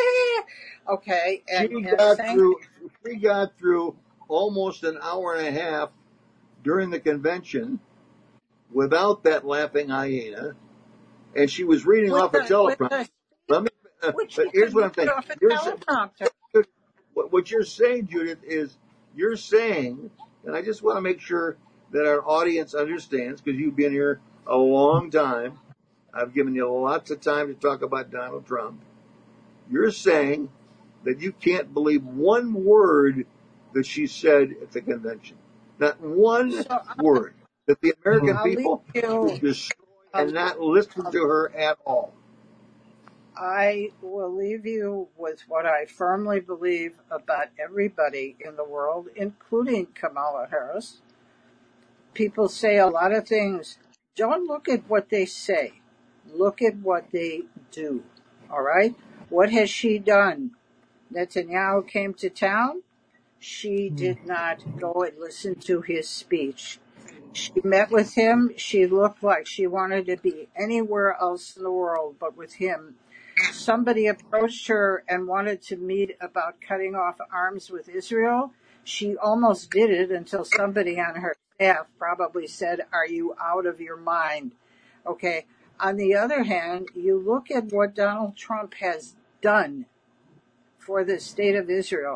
okay. And, she and got thank, through. She got through almost an hour and a half during the convention without that laughing hyena, and she was reading with off the, a teleprompter. Let me. Uh, which but you here's could what I'm read saying. off a You're, teleprompter. what, what you're saying, Judith, is you're saying, and I just want to make sure that our audience understands, because you've been here a long time. I've given you lots of time to talk about Donald Trump. You're saying that you can't believe one word that she said at the convention. Not one So, word. That the American I'll leave people you, should destroy I'll, and not listen to her at all. I will leave you with what I firmly believe about everybody in the world, including Kamala Harris. People say a lot of things. Don't look at what they say. Look at what they do. All right? What has she done? Netanyahu came to town. She did not go and listen to his speech. She met with him. She looked like she wanted to be anywhere else in the world but with him. Somebody approached her and wanted to meet about cutting off arms with Israel. She almost did it until somebody on her staff probably said, "Are you out of your mind?" Okay. On the other hand, you look at what Donald Trump has done for the state of Israel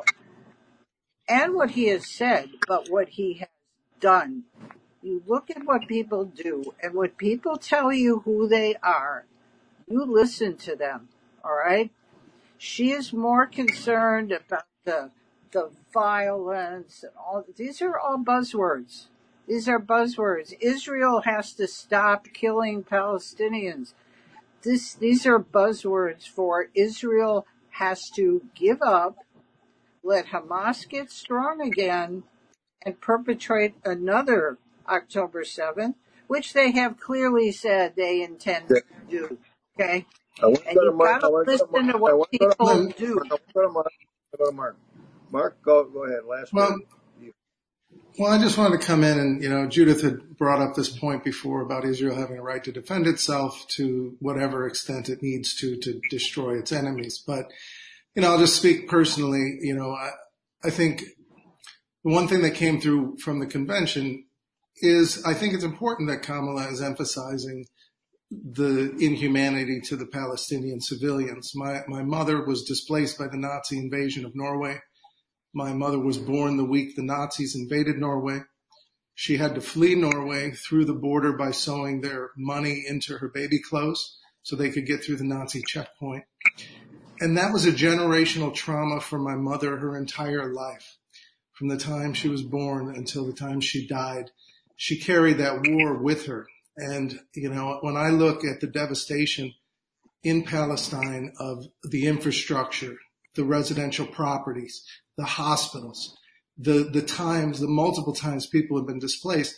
and what he has said, but what he has done. You look at what people do, and when people tell you who they are, you listen to them, all right? She is more concerned about the the violence and all. These are all buzzwords. These are buzzwords. Israel has to stop killing Palestinians. This, these are buzzwords for Israel has to give up, let Hamas get strong again, and perpetrate another October seventh, which they have clearly said they intend to do. Okay? And you've got to listen to what people do. I want to go to Mark. Go to Mark. Mark, go, go ahead. Last well, word. Well, I just wanted to come in and, you know, Judith had brought up this point before about Israel having a right to defend itself to whatever extent it needs to, to destroy its enemies. But, you know, I'll just speak personally. You know, I, I think the one thing that came through from the convention is I think it's important that Kamala is emphasizing the inhumanity to the Palestinian civilians. My, my mother was displaced by the Nazi invasion of Norway. My mother was born the week the Nazis invaded Norway. She had to flee Norway through the border by sewing their money into her baby clothes so they could get through the Nazi checkpoint. And that was a generational trauma for my mother her entire life. From the time she was born until the time she died, she carried that war with her. And, you know, when I look at the devastation in Palestine of the infrastructure, the residential properties, the hospitals, the, the times, the multiple times people have been displaced,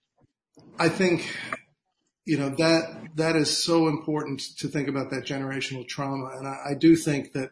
I think, you know, that, that is so important to think about that generational trauma. And I, I do think that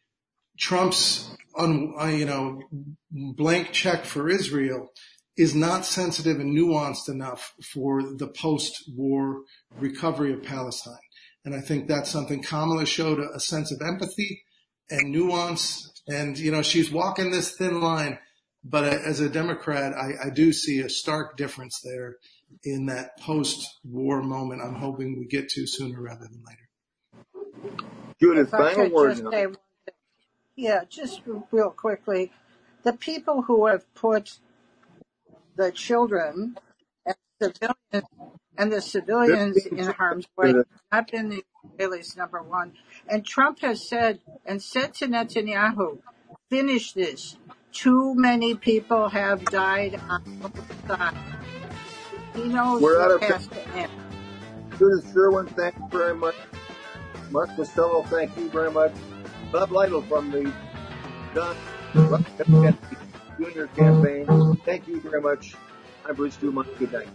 Trump's, un, you know, blank check for Israel is not sensitive and nuanced enough for the post-war recovery of Palestine. And I think that's something Kamala showed a, a sense of empathy and nuance. And, you know, she's walking this thin line. But as a Democrat, I, I do see a stark difference there in that post-war moment I'm hoping we get to sooner rather than later. Judith, if I final could word just now. say one thing. Yeah, just real quickly. The people who have put the children and civilians and the civilians in harm's way have not been the Israelis, number one. And Trump has said and said to Netanyahu, finish this. Too many people have died on both sides. He knows We're out what of has time. to end. Judith Sherwin, thank you very much. Mark Costello, thank you very much. Bob Lytle from the John Kennedy Junior campaign, thank you very much. I'm Bruce Dumont. Good night.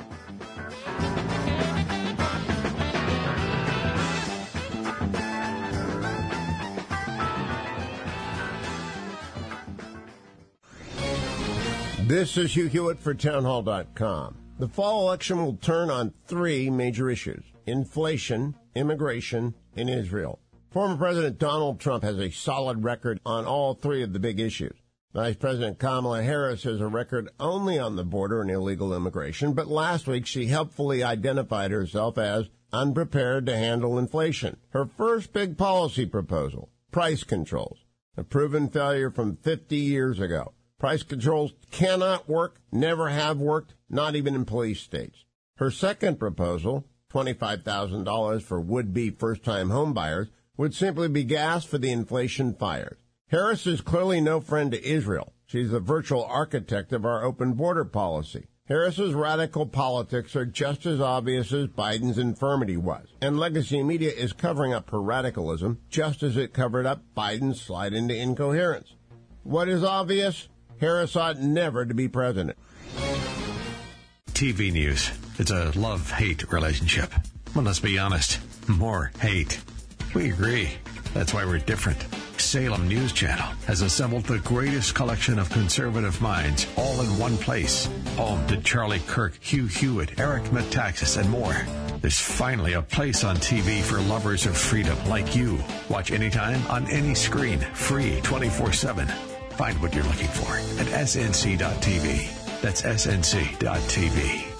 This is Hugh Hewitt for townhall dot com. The fall election will turn on three major issues: inflation, immigration, in Israel. Former President Donald Trump has a solid record on all three of the big issues. Vice President Kamala Harris has a record only on the border and illegal immigration, but last week she helpfully identified herself as unprepared to handle inflation. Her first big policy proposal, price controls, a proven failure from fifty years ago. Price controls cannot work, never have worked, not even in police states. Her second proposal, twenty-five thousand dollars for would-be first-time homebuyers, would simply be gas for the inflation fires. Harris is clearly no friend to Israel. She's the virtual architect of our open border policy. Harris's radical politics are just as obvious as Biden's infirmity was, and legacy media is covering up her radicalism just as it covered up Biden's slide into incoherence. What is obvious? Harris ought never to be president. T V news. It's a love-hate relationship. Well, let's be honest. More hate. We agree. That's why we're different. Salem News Channel has assembled the greatest collection of conservative minds all in one place. Home to Charlie Kirk, Hugh Hewitt, Eric Metaxas, and more. There's finally a place on T V for lovers of freedom like you. Watch anytime on any screen, free twenty-four seven. Find what you're looking for at S N C dot T V. That's S N C dot T V.